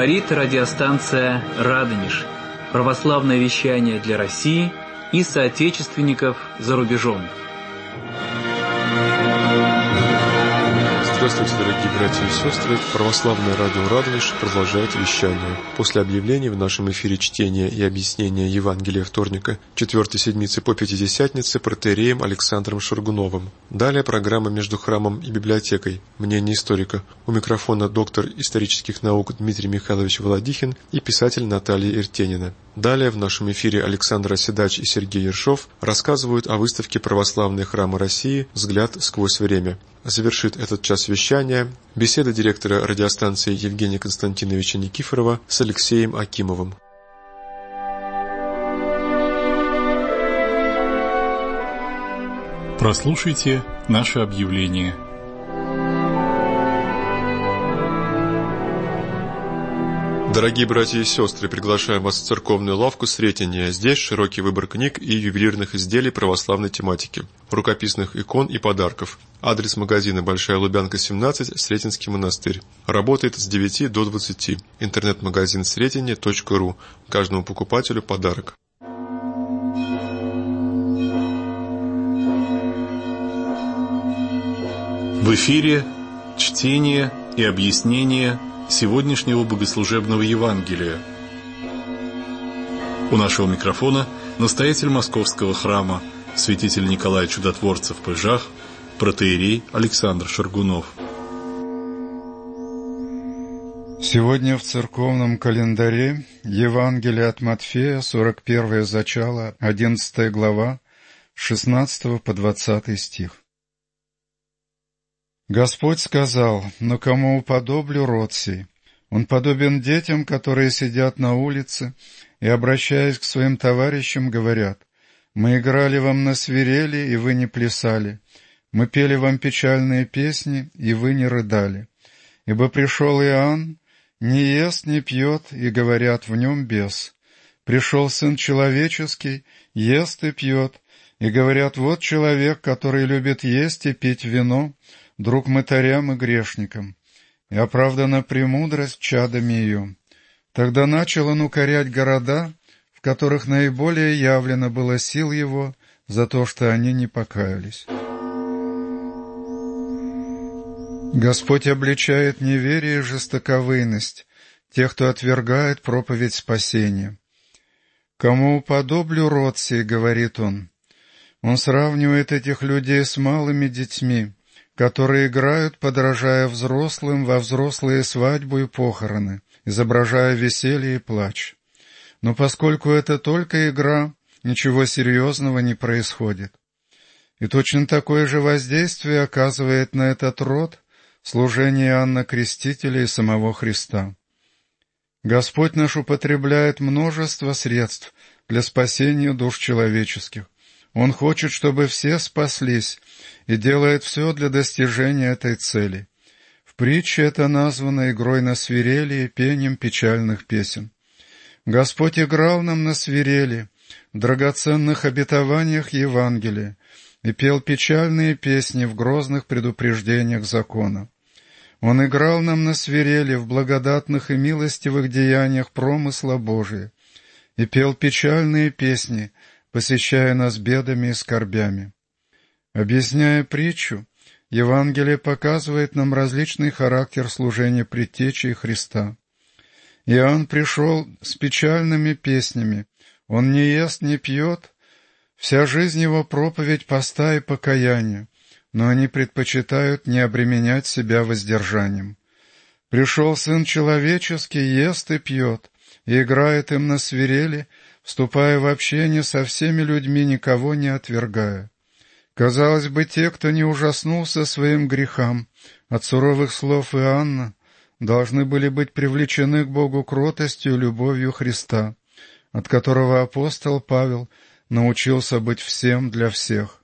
Говорит радиостанция «Радонеж». Православное вещание для России и соотечественников за рубежом. Здравствуйте, дорогие братья и сестры! Православное радио «Радонеж» продолжает вещание. После объявлений в нашем эфире чтения и объяснения Евангелия вторника 4-й седмицы по Пятидесятнице протоиереем Александром Шаргуновым. Далее программа «Между храмом и библиотекой. Мнение историка». У микрофона доктор исторических наук Дмитрий Михайлович Володихин и писатель Наталья Иртенина. Далее в нашем эфире Александр Оседач и Сергей Ершов рассказывают о выставке «Православные храмы России. Взгляд сквозь время». Завершит этот час вещания беседа директора радиостанции Евгения Константиновича Никифорова с Алексеем Акимовым. Прослушайте наше объявление. Дорогие братья и сестры, приглашаем вас в церковную лавку Сретения. Здесь широкий выбор книг и ювелирных изделий православной тематики, рукописных икон и подарков. Адрес магазина: Большая Лубянка, 17, Сретенский монастырь. Работает с 9 до 20. Интернет-магазин sretenie.ru. Каждому покупателю подарок. В эфире чтение и объяснение сегодняшнего богослужебного Евангелия. У нашего микрофона настоятель Московского храма, святитель Николай Чудотворцев Пыжах, протоиерей Александр Шаргунов. Сегодня в церковном календаре Евангелие от Матфея, 41 зачало, 11 глава, с 16 по 20 стих. Господь сказал: «Но кому уподоблю род сей? Он подобен детям, которые сидят на улице и, обращаясь к своим товарищам, говорят: мы играли вам на свирели, и вы не плясали. Мы пели вам печальные песни, и вы не рыдали. Ибо пришел Иоанн, не ест, не пьет, и, говорят, в нем бес. Пришел Сын Человеческий, ест и пьет, и, говорят, вот человек, который любит есть и пить вино, друг мытарям и грешникам, и оправдана премудрость чадами ее». Тогда начал он укорять города, в которых наиболее явлено было сил его, за то, что они не покаялись. Господь обличает неверие и жестоковыйность тех, кто отвергает проповедь спасения. «Кому уподоблю род сей, — говорит он». Он сравнивает этих людей с малыми детьми, которые играют, подражая взрослым во взрослые свадьбы и похороны, изображая веселье и плач. Но поскольку это только игра, ничего серьезного не происходит. И точно такое же воздействие оказывает на этот род служение Иоанна Крестителя и самого Христа. Господь наш употребляет множество средств для спасения душ человеческих. Он хочет, чтобы все спаслись, и делает все для достижения этой цели. В притче это названо игрой на свирели и пением печальных песен. Господь играл нам на свирели в драгоценных обетованиях Евангелия и пел печальные песни в грозных предупреждениях закона. Он играл нам на свирели в благодатных и милостивых деяниях промысла Божия и пел печальные песни, посещая нас бедами и скорбями. Объясняя притчу, Евангелие показывает нам различный характер служения предтечи Христа. Иоанн пришел с печальными песнями, он не ест, не пьет, вся жизнь его проповедь поста и покаяния, но они предпочитают не обременять себя воздержанием. Пришел Сын Человеческий, ест и пьет, и играет им на свирели, вступая в общение со всеми людьми, никого не отвергая. Казалось бы, те, кто не ужаснулся своим грехам от суровых слов Иоанна, должны были быть привлечены к Богу кротостью и любовью Христа, от которого апостол Павел научился быть всем для всех.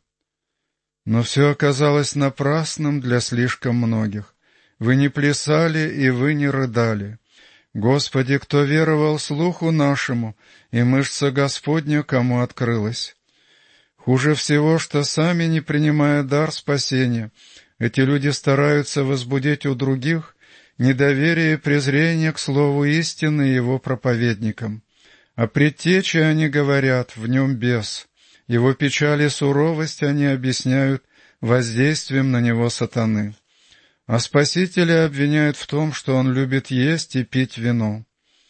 Но все оказалось напрасным для слишком многих. Вы не плясали, и вы не рыдали. Господи, кто веровал слуху нашему, и мышца Господня кому открылась? Хуже всего, что сами, не принимая дар спасения, эти люди стараются возбудить у других недоверие и презрение к слову истины и его проповедникам. О предтече они говорят, в нем бес. Его печаль и суровость они объясняют воздействием на него сатаны. А Спасителя обвиняют в том, что он любит есть и пить вино.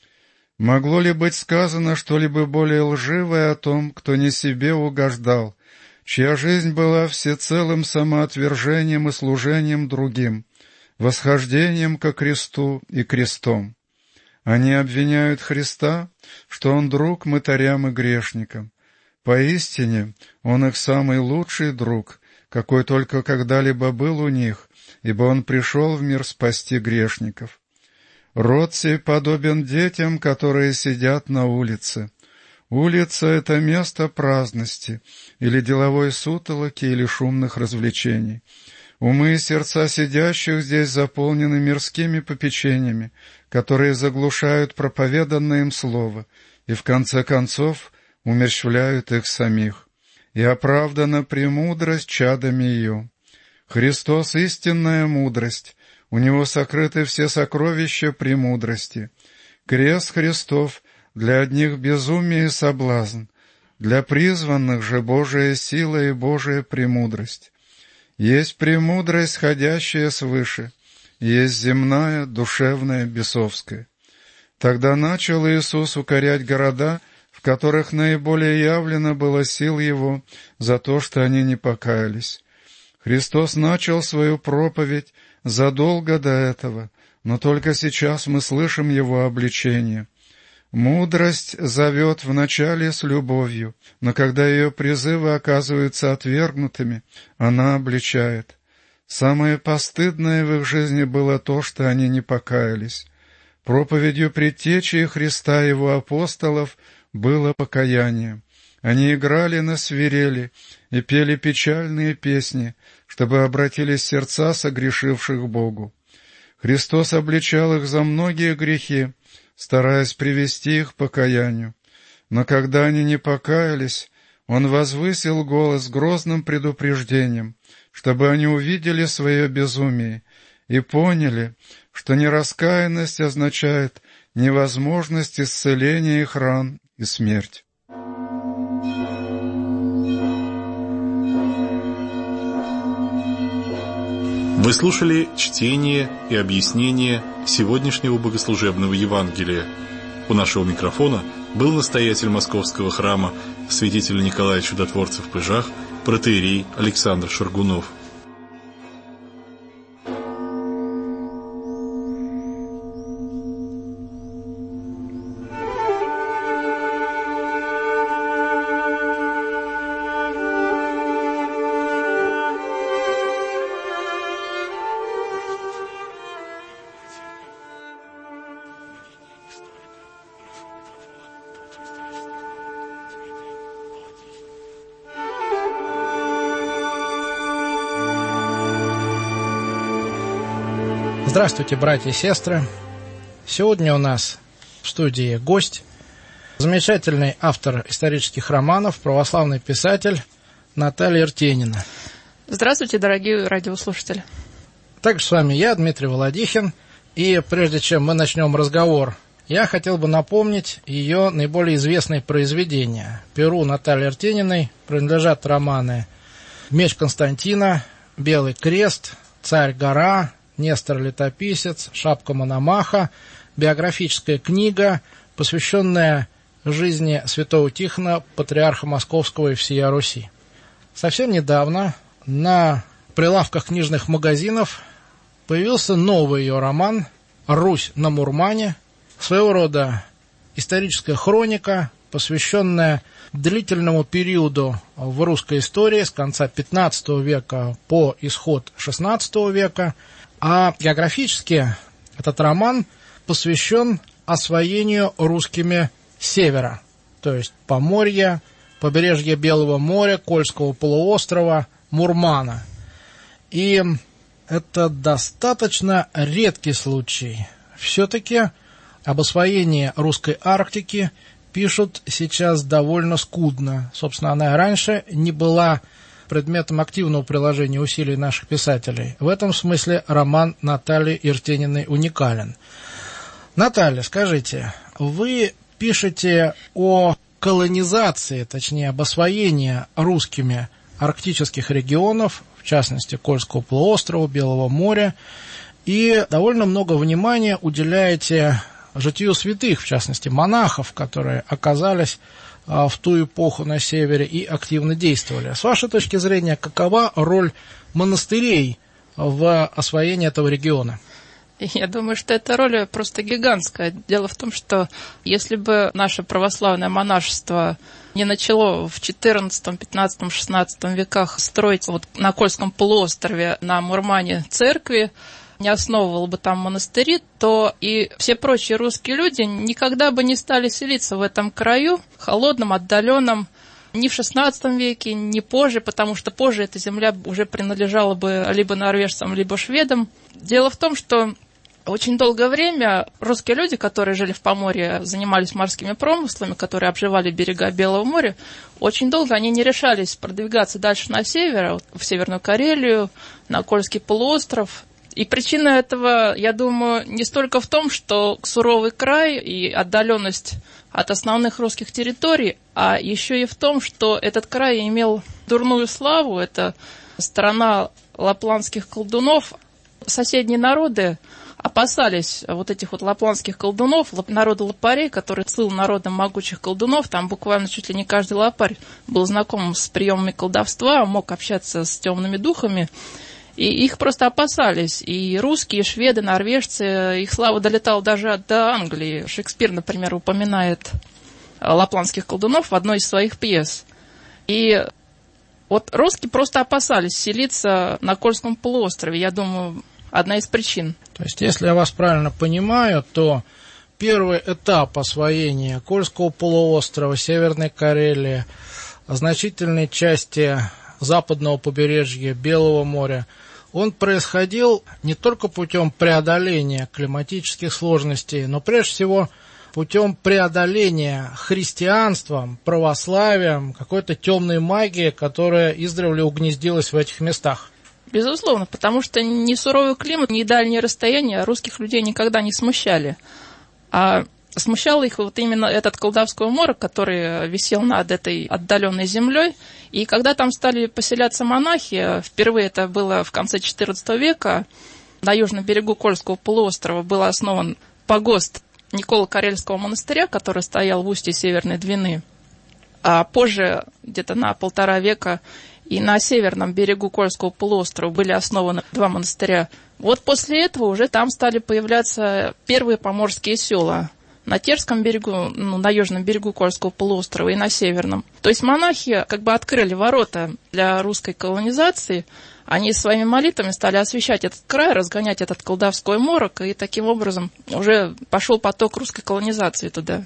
Могло ли быть сказано что-либо более лживое о том, кто не себе угождал, чья жизнь была всецелым самоотвержением и служением другим, восхождением ко кресту и крестом? Они обвиняют Христа, что Он друг мытарям и грешникам. Поистине, Он их самый лучший друг, какой только когда-либо был у них, ибо Он пришел в мир спасти грешников. Род сей подобен детям, которые сидят на улице. Улица — это место праздности, или деловой сутолоки, или шумных развлечений. Умы и сердца сидящих здесь заполнены мирскими попечениями, которые заглушают проповеданное им слово и, в конце концов, умерщвляют их самих. И оправдана премудрость чадами ее. Христос — истинная мудрость, у Него сокрыты все сокровища премудрости. Крест Христов для одних безумие и соблазн, для призванных же Божия сила и Божия премудрость. Есть премудрость, сходящая свыше, есть земная, душевная, бесовская. Тогда начал Иисус укорять города, в которых наиболее явлено было сил Его за то, что они не покаялись. Христос начал свою проповедь задолго до этого, но только сейчас мы слышим Его обличение. Мудрость зовет вначале с любовью, но когда ее призывы оказываются отвергнутыми, она обличает. Самое постыдное в их жизни было то, что они не покаялись. Проповедью предтечи Христа и Его апостолов было покаяние. Они играли на свирели и пели печальные песни, чтобы обратились сердца согрешивших Богу. Христос обличал их за многие грехи, стараясь привести их к покаянию. Но когда они не покаялись, Он возвысил голос грозным предупреждением, чтобы они увидели свое безумие и поняли, что нераскаянность означает невозможность исцеления их ран и смерть. Вы слушали чтение и объяснение сегодняшнего богослужебного Евангелия. У нашего микрофона был настоятель Московского храма святитель Николай Чудотворцев в Пыжах, протоиерей Александр Шаргунов. Здравствуйте, братья и сестры! Сегодня у нас в студии гость, замечательный автор исторических романов, православный писатель Наталья Ертенина. Здравствуйте, дорогие радиослушатели! Также с вами я, Дмитрий Володихин, и прежде чем мы начнем разговор, я хотел бы напомнить ее наиболее известные произведения. Перу Натальи Ертениной принадлежат романы «Меч Константина», «Белый крест», «Царь-гора», «Нестор-летописец», «Шапка Мономаха», биографическая книга, посвященная жизни святого Тихона, патриарха Московского и всея Руси. Совсем недавно на прилавках книжных магазинов появился новый ее роман «Русь на Мурмане», своего рода историческая хроника, посвященная длительному периоду в русской истории с конца XV века по исход XVI века, а географически этот роман посвящен освоению русскими севера, то есть Поморья, побережья Белого моря, Кольского полуострова, Мурмана. И это достаточно редкий случай. Все-таки об освоении русской Арктики пишут сейчас довольно скудно. Собственно, она и раньше не была предметом активного приложения усилий наших писателей. В этом смысле роман Натальи Иртениной уникален. Наталья, скажите, вы пишете о колонизации, точнее об освоении русскими арктических регионов, в частности Кольского полуострова, Белого моря, и довольно много внимания уделяете житию святых, в частности монахов, которые оказались в ту эпоху на севере и активно действовали. С вашей точки зрения, какова роль монастырей в освоении этого региона? Я думаю, что эта роль просто гигантская. Дело в том, что если бы наше православное монашество не начало в XIV, XV, XVI веках строить вот на Кольском полуострове, на Мурмане церкви, не основывал бы там монастыри, то и все прочие русские люди никогда бы не стали селиться в этом краю, холодном, отдаленном, ни в XVI веке, ни позже, потому что позже эта земля уже принадлежала бы либо норвежцам, либо шведам. Дело в том, что очень долгое время русские люди, которые жили в Поморье, занимались морскими промыслами, которые обживали берега Белого моря, очень долго они не решались продвигаться дальше на север, в Северную Карелию, на Кольский полуостров. И причина этого, я думаю, не столько в том, что суровый край и отдаленность от основных русских территорий, а еще и в том, что этот край имел дурную славу. Это страна лапландских колдунов. Соседние народы опасались вот этих вот лапландских колдунов, народа лопарей, который слыл народом могучих колдунов. Там буквально чуть ли не каждый лопарь был знаком с приемами колдовства, мог общаться с темными духами. И их просто опасались. И русские, и шведы, норвежцы, их слава долетала даже до Англии. Шекспир, например, упоминает лапландских колдунов в одной из своих пьес. И вот русские просто опасались селиться на Кольском полуострове. Я думаю, одна из причин. То есть, если я вас правильно понимаю, то первый этап освоения Кольского полуострова, Северной Карелии, значительной части западного побережья Белого моря, он происходил не только путем преодоления климатических сложностей, но прежде всего путем преодоления христианством, православием, какой-то темной магией, которая издревле угнездилась в этих местах. Безусловно, потому что ни суровый климат, ни дальние расстояния русских людей никогда не смущали. А смущал их вот именно этот колдовской морок, который висел над этой отдаленной землей. И когда там стали поселяться монахи, впервые это было в конце XIV века, на южном берегу Кольского полуострова был основан погост Николо-Карельского монастыря, который стоял в устье Северной Двины. А позже, где-то на 1,5 века, и на северном берегу Кольского полуострова были основаны 2 монастыря. Вот после этого уже там стали появляться первые поморские села. На Терском берегу, на южном берегу Кольского полуострова и на северном. То есть монахи как бы открыли ворота для русской колонизации. Они своими молитвами стали освещать этот край, разгонять этот колдовской морок, и таким образом уже пошел поток русской колонизации туда.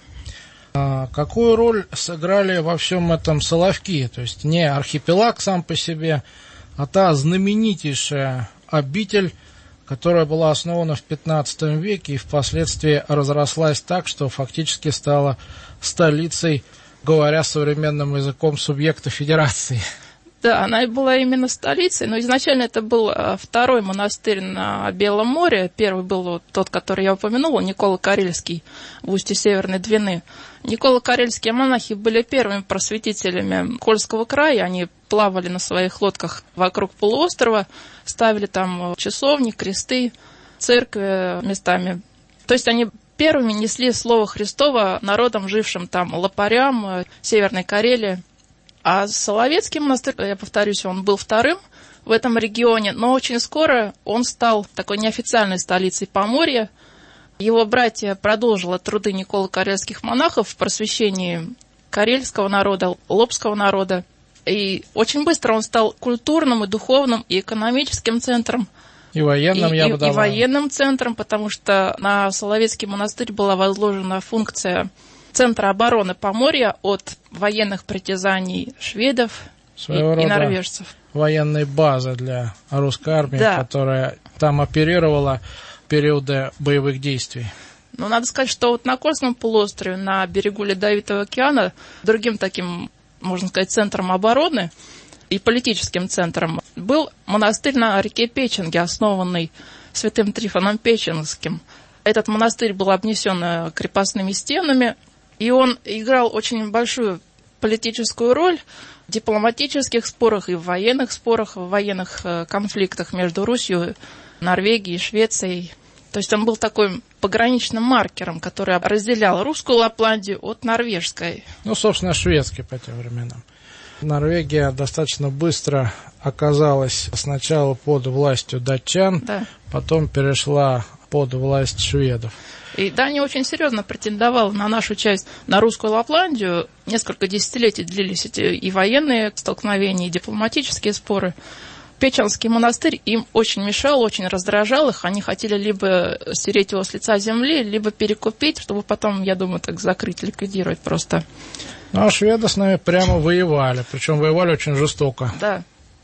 А какую роль сыграли во всем этом соловки? То есть не архипелаг сам по себе, а та знаменитейшая обитель, которая была основана в XV веке и впоследствии разрослась так, что фактически стала столицей, говоря современным языком, субъекта федерации. Да, она и была именно столицей, но изначально это был второй монастырь на Белом море. Первый был вот тот, который я упомянула, Николо-Карельский в устье Северной Двины. Николо-Карельские монахи были первыми просветителями Кольского края. Они плавали на своих лодках вокруг полуострова, ставили там часовни, кресты, церкви местами. То есть они первыми несли слово Христово народам, жившим там, лопарям Северной Карелии. А Соловецкий монастырь, я повторюсь, он был вторым в этом регионе, но очень скоро он стал такой неофициальной столицей Поморья. Его братья продолжили труды Николо-Карельских монахов в просвещении карельского народа, лобского народа. И очень быстро он стал культурным и духовным, и экономическим центром. И военным, я бы добавил. И военным центром, потому что на Соловецкий монастырь была возложена функция центра обороны Поморья от военных притязаний шведов и норвежцев. Военной базы для русской армии, да, которая там оперировала в периоды боевых действий. Ну, надо сказать, что вот на Кольском полуострове, на берегу Ледовитого океана, другим таким, можно сказать, центром обороны и политическим центром, был монастырь на реке Печенге, основанный святым Трифоном Печенгским. Этот монастырь был обнесен крепостными стенами, и он играл очень большую политическую роль в дипломатических спорах и в военных спорах, в военных конфликтах между Русью, Норвегией, Швецией. То есть он был такой пограничным маркером, который разделял русскую Лапландию от норвежской. Ну, собственно, шведский по тем временам. Норвегия достаточно быстро оказалась сначала под властью датчан, да, потом перешла под власть шведов. И Дания очень серьезно претендовала на нашу часть, на русскую Лапландию. Несколько десятилетий длились эти и военные столкновения, и дипломатические споры. Печенский монастырь им очень мешал, очень раздражал их. Они хотели либо стереть его с лица земли, либо перекупить, чтобы потом, я думаю, так закрыть, ликвидировать просто. Ну, а шведы с нами прямо воевали, причем воевали очень жестоко. Да.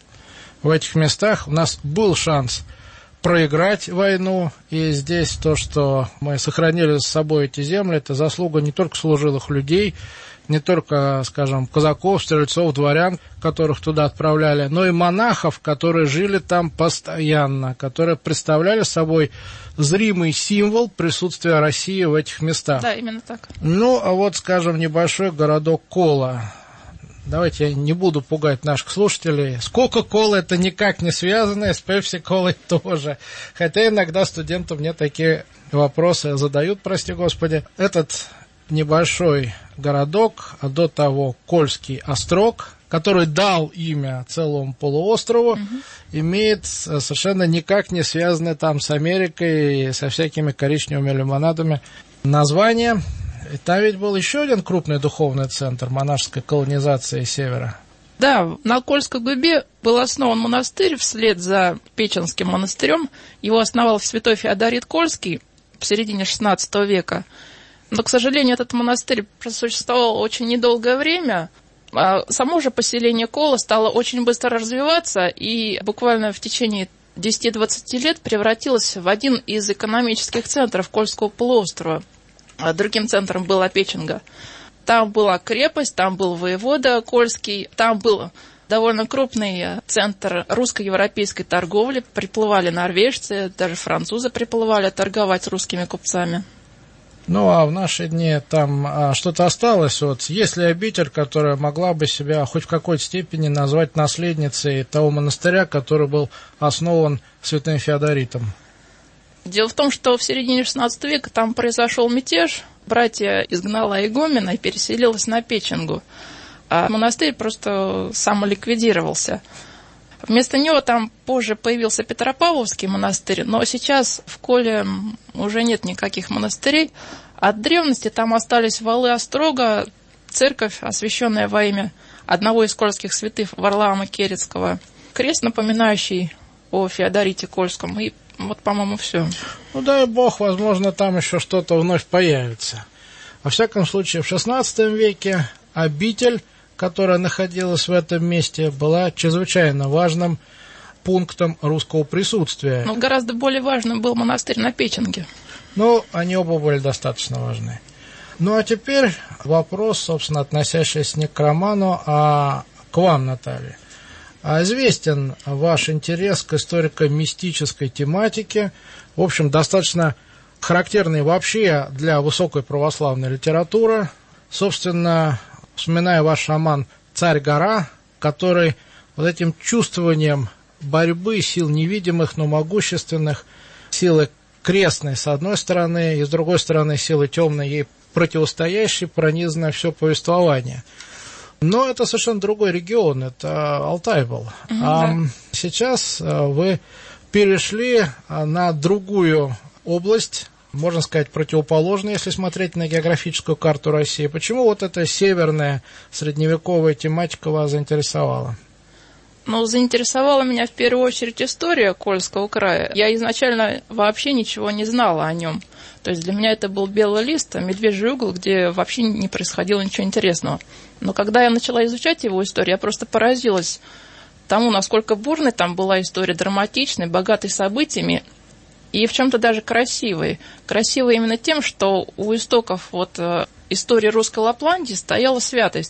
В этих местах у нас был шанс проиграть войну, и здесь то, что мы сохранили за собой эти земли, это заслуга не только служилых людей, не только, скажем, казаков, стрельцов, дворян, которых туда отправляли, но и монахов, которые жили там постоянно, которые представляли собой зримый символ присутствия России в этих местах. Да, именно так. Ну, а вот, скажем, небольшой городок Кола. Давайте я не буду пугать наших слушателей. С Кока-Колой это никак не связано, и с Пепси-Колой тоже. Хотя иногда студенты мне такие вопросы задают, прости господи. Этот небольшой городок, а до того Кольский острог, который дал имя целому полуострову, имеет совершенно никак не связанное там с Америкой и со всякими коричневыми лимонадами название. И там ведь был еще один крупный духовный центр монашеской колонизации севера. Да, на Кольской губе был основан монастырь вслед за Печенским монастырем. Его основал святой Феодорит Кольский в середине XVI века. Но, к сожалению, этот монастырь просуществовал очень недолгое время. А само же поселение Кола стало очень быстро развиваться и буквально в течение 10-20 лет превратилось в один из экономических центров Кольского полуострова. Другим центром была Печенга. Там была крепость, там был воевода Кольский, там был довольно крупный центр русско-европейской торговли. Приплывали норвежцы, даже французы приплывали торговать с русскими купцами. Ну, а в наши дни там что-то осталось? Вот есть ли обитель, которая могла бы себя хоть в какой-то степени назвать наследницей того монастыря, который был основан святым Феодоритом? Дело в том, что в середине XVI века там произошел мятеж. Братья изгнала игумена и переселилась на Печенгу. А монастырь просто самоликвидировался. Вместо него там позже появился Петропавловский монастырь, но сейчас в Коле уже нет никаких монастырей. От древности там остались валы острога, церковь, освященная во имя одного из кольских святых Варлаама Керецкого, крест, напоминающий о Феодорите Кольском, и вот, по-моему, все. Ну, дай бог, возможно, там еще что-то вновь появится. Во всяком случае, в XVI веке обитель, которая находилась в этом месте, была чрезвычайно важным пунктом русского присутствия. Но гораздо более важным был монастырь на Печенге. Ну, они оба были достаточно важны. Ну, а теперь вопрос, собственно, относящийся не к роману, а к вам, Наталья. Известен ваш интерес к историко-мистической тематике, в общем, достаточно характерный вообще для высокой православной литературы. Собственно, вспоминая ваш роман «Царь-гора», который вот этим чувствованием борьбы сил невидимых, но могущественных, силы крестной с одной стороны, и с другой стороны силы темной, ей противостоящей, пронизано все повествование. Но это совершенно другой регион, это Алтай был. Сейчас вы перешли на другую область, можно сказать, противоположную, если смотреть на географическую карту России. Почему вот эта северная средневековая тематика вас заинтересовала? Ну, заинтересовала меня в первую очередь история Кольского края. Я изначально вообще ничего не знала о нем. То есть для меня это был белый лист, медвежий угол, где вообще не происходило ничего интересного. Но когда я начала изучать его историю, я просто поразилась тому, насколько бурной там была история, драматичной, богатой событиями и в чем-то даже красивой. Красивой именно тем, что у истоков вот истории русской Лапландии стояла святость.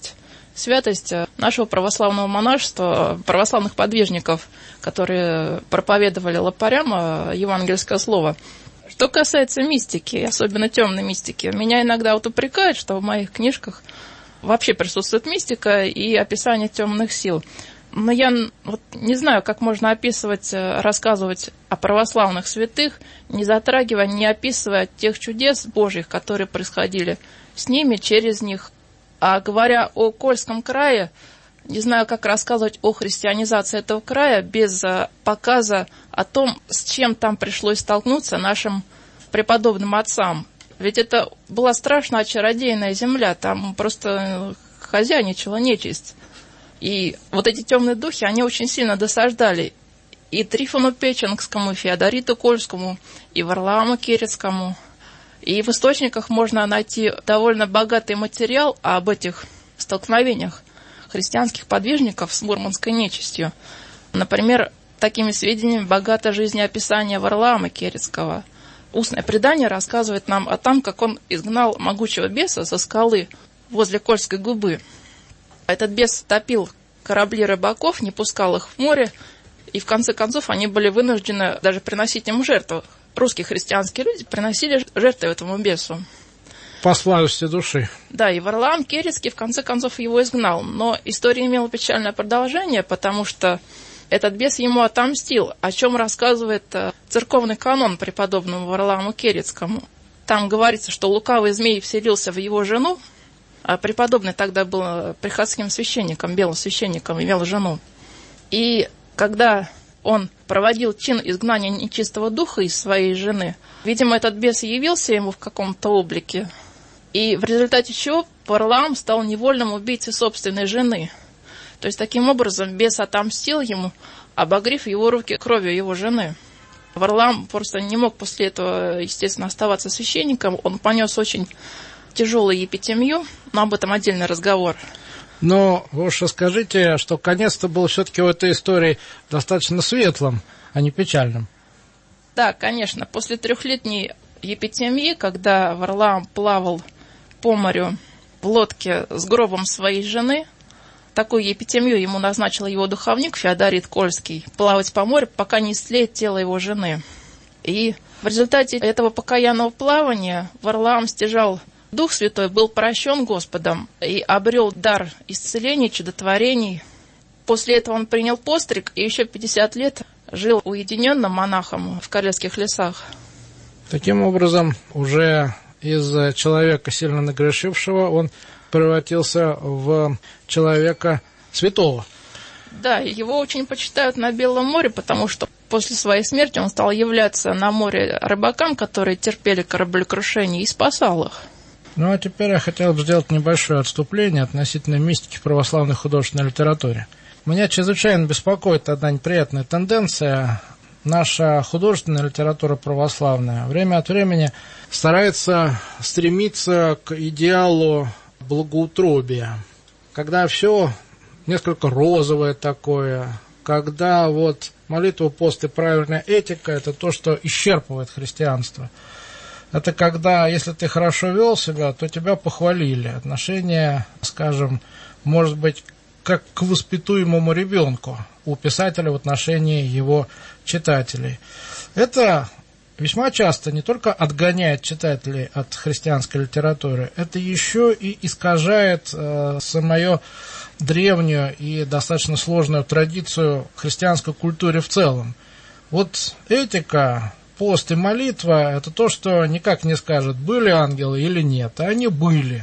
святость нашего православного монашества, православных подвижников, которые проповедовали лопарям евангельское слово. Что касается мистики, особенно темной мистики, меня иногда упрекают, что в моих книжках вообще присутствует мистика и описание темных сил. Но я не знаю, как можно описывать, рассказывать о православных святых, не затрагивая, не описывая тех чудес Божьих, которые происходили с ними, через них. А говоря о Кольском крае, не знаю, как рассказывать о христианизации этого края без показа о том, с чем там пришлось столкнуться нашим преподобным отцам. Ведь это была страшная чародейная земля, там просто хозяйничала нечисть. И вот эти темные духи, они очень сильно досаждали и Трифону Печенгскому, и Феодориту Кольскому, и Варлааму Керецкому. И в источниках можно найти довольно богатый материал об этих столкновениях христианских подвижников с мурманской нечистью. Например, такими сведениями богато жизнеописание Варлаама Керецкого. Устное предание рассказывает нам о том, как он изгнал могучего беса со скалы возле Кольской губы. Этот бес топил корабли рыбаков, не пускал их в море, и в конце концов они были вынуждены даже приносить ему жертву. Русские христианские люди приносили жертвы этому бесу. По славности души. Да, и Варлаам Керецкий в конце концов его изгнал. Но история имела печальное продолжение, потому что этот бес ему отомстил, о чем рассказывает церковный канон преподобному Варлааму Керецкому. Там говорится, что лукавый змей вселился в его жену, а преподобный тогда был приходским священником, белым священником, имел жену. И когда он проводил чин изгнания нечистого духа из своей жены, видимо, этот бес явился ему в каком-то облике, и в результате чего Варлаам стал невольным убийцей собственной жены. То есть, таким образом, бес отомстил ему, обогрев его руки кровью его жены. Варлаам просто не мог после этого, естественно, оставаться священником. Он понес очень тяжелую епитемию, но об этом отдельный разговор. Но вы уж скажите, что конец-то был все-таки в этой истории достаточно светлым, а не печальным. Да, конечно. После 3-летней епитемии, когда Варлаам плавал по морю в лодке с гробом своей жены, такую епитемию ему назначил его духовник Феодорит Кольский, плавать по морю, пока не истлеет тело его жены. И в результате этого покаянного плавания Варлаам стяжал Дух Святой, был прощен Господом и обрел дар исцелений, чудотворений. После этого он принял постриг и еще 50 лет жил уединенным монахом в Карельских лесах. Таким образом, уже из человека, сильно нагрешившего, он превратился в человека святого. Да, его очень почитают на Белом море, потому что после своей смерти он стал являться на море рыбакам, которые терпели кораблекрушение, и спасал их. Ну, а теперь я хотел бы сделать небольшое отступление относительно мистики в православной художественной литературе. Меня чрезвычайно беспокоит одна неприятная тенденция. Наша художественная литература православная время от времени старается стремиться к идеалу благоутробия, когда все несколько розовое такое, когда вот молитва, пост и правильная этика – это то, что исчерпывает христианство. Это когда, если ты хорошо вел себя, то тебя похвалили. Отношение, скажем, может быть, как к воспитуемому ребенку у писателя в отношении его читателей. Это весьма часто не только отгоняет читателей от христианской литературы, это еще и искажает самую древнюю и достаточно сложную традицию христианской культуры в целом. Вот этика, пост и молитва – это то, что никак не скажет, были ангелы или нет, а они были.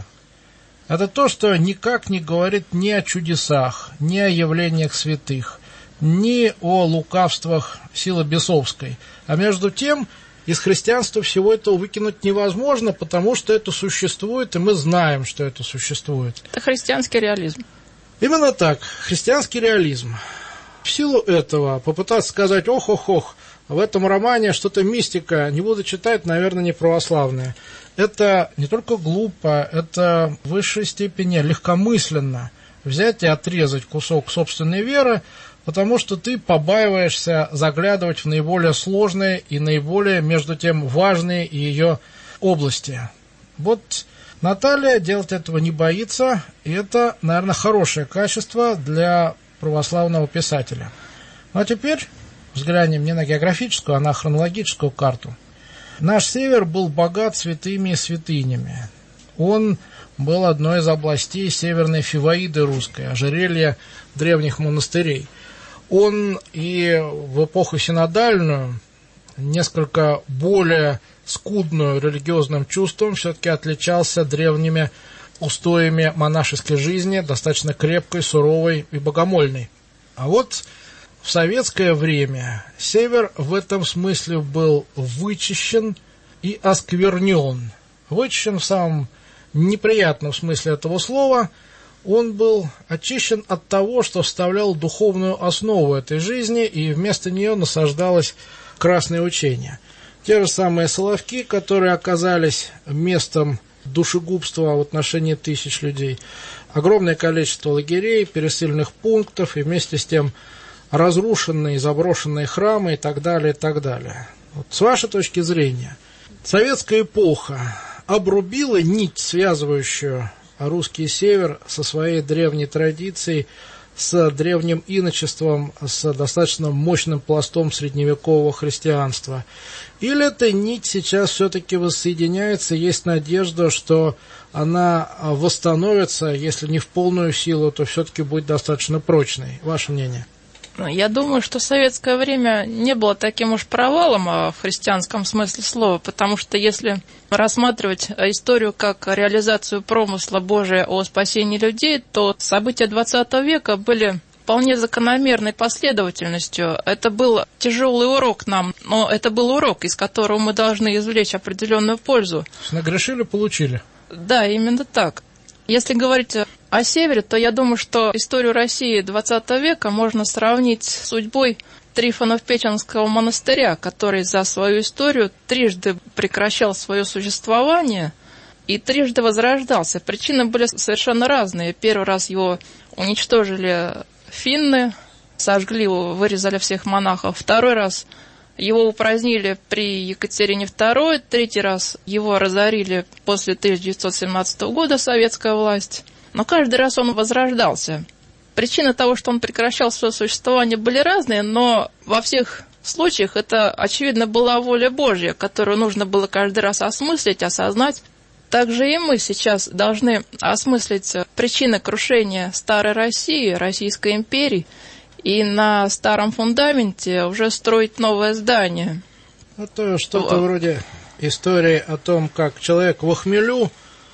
Это то, что никак не говорит ни о чудесах, ни о явлениях святых, ни о лукавствах силы бесовской. А между тем, из христианства всего этого выкинуть невозможно, потому что это существует, и мы знаем, что это существует. Это христианский реализм. Именно так, христианский реализм. В силу этого попытаться сказать, ох-ох-ох, в этом романе что-то мистика, не буду читать, наверное, не православное. Это не только глупо, это в высшей степени легкомысленно взять и отрезать кусок собственной веры, потому что ты побаиваешься заглядывать в наиболее сложные и наиболее, между тем, важные ее области. Вот Наталья делать этого не боится, и это, наверное, хорошее качество для православного писателя. Ну а теперь взглянем не на географическую, а на хронологическую карту. Наш север был богат святыми и святынями. Он был одной из областей северной Фиваиды русской, ожерелья древних монастырей. Он и в эпоху синодальную, несколько более скудную религиозным чувством, все-таки отличался древними устоями монашеской жизни, достаточно крепкой, суровой и богомольной. А вот в советское время север в этом смысле был вычищен и осквернен. Вычищен в самом неприятном смысле этого слова. Он был очищен от того, что вставлял духовную основу этой жизни, и вместо нее насаждалось красное учение. Те же самые соловки, которые оказались местом душегубства в отношении тысяч людей, огромное количество лагерей, пересыльных пунктов и вместе с тем разрушенные, заброшенные храмы и так далее, и так далее. Вот, с вашей точки зрения, советская эпоха обрубила нить, связывающую русский север со своей древней традицией, с древним иночеством, с достаточно мощным пластом средневекового христианства? Или эта нить сейчас все-таки воссоединяется, есть надежда, что она восстановится, если не в полную силу, то все-таки будет достаточно прочной? Ваше мнение? Я думаю, что советское время не было таким уж провалом в христианском смысле слова, потому что если рассматривать историю как реализацию промысла Божия о спасении людей, то события XX века были вполне закономерной последовательностью. Это был тяжелый урок нам, но это был урок, из которого мы должны извлечь определенную пользу. Нагрешили, получили. Да, именно так. Если говорить о севере, то я думаю, что историю России XX века можно сравнить с судьбой Трифонов-Печенского монастыря, который за свою историю трижды прекращал свое существование и трижды возрождался. Причины были совершенно разные. Первый раз его уничтожили финны, сожгли его, вырезали всех монахов. Второй раз его упразднили при Екатерине II, третий раз его разорили после 1917 года советская власть. Но каждый раз он возрождался. Причины того, что он прекращал свое существование, были разные, но во всех случаях это, очевидно, была воля Божья, которую нужно было каждый раз осмыслить, осознать. Также и мы сейчас должны осмыслить причины крушения старой России, Российской империи, и на старом фундаменте уже строить новое здание. Это что-то вроде истории о том, как человек в хмелю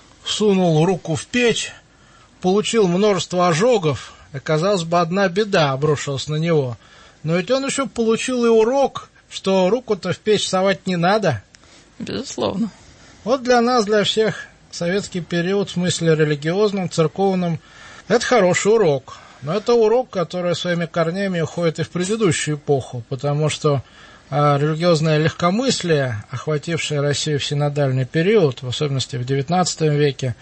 сунул руку в печь, получил множество ожогов, и, казалось бы, одна беда обрушилась на него. Но ведь он еще получил и урок, что руку-то в печь совать не надо. Безусловно. Вот для нас, для всех, советский период в смысле религиозном, церковном, это хороший урок. Но это урок, который своими корнями уходит и в предыдущую эпоху, потому что религиозное легкомыслие, охватившее Россию в синодальный период, в особенности в XIX веке,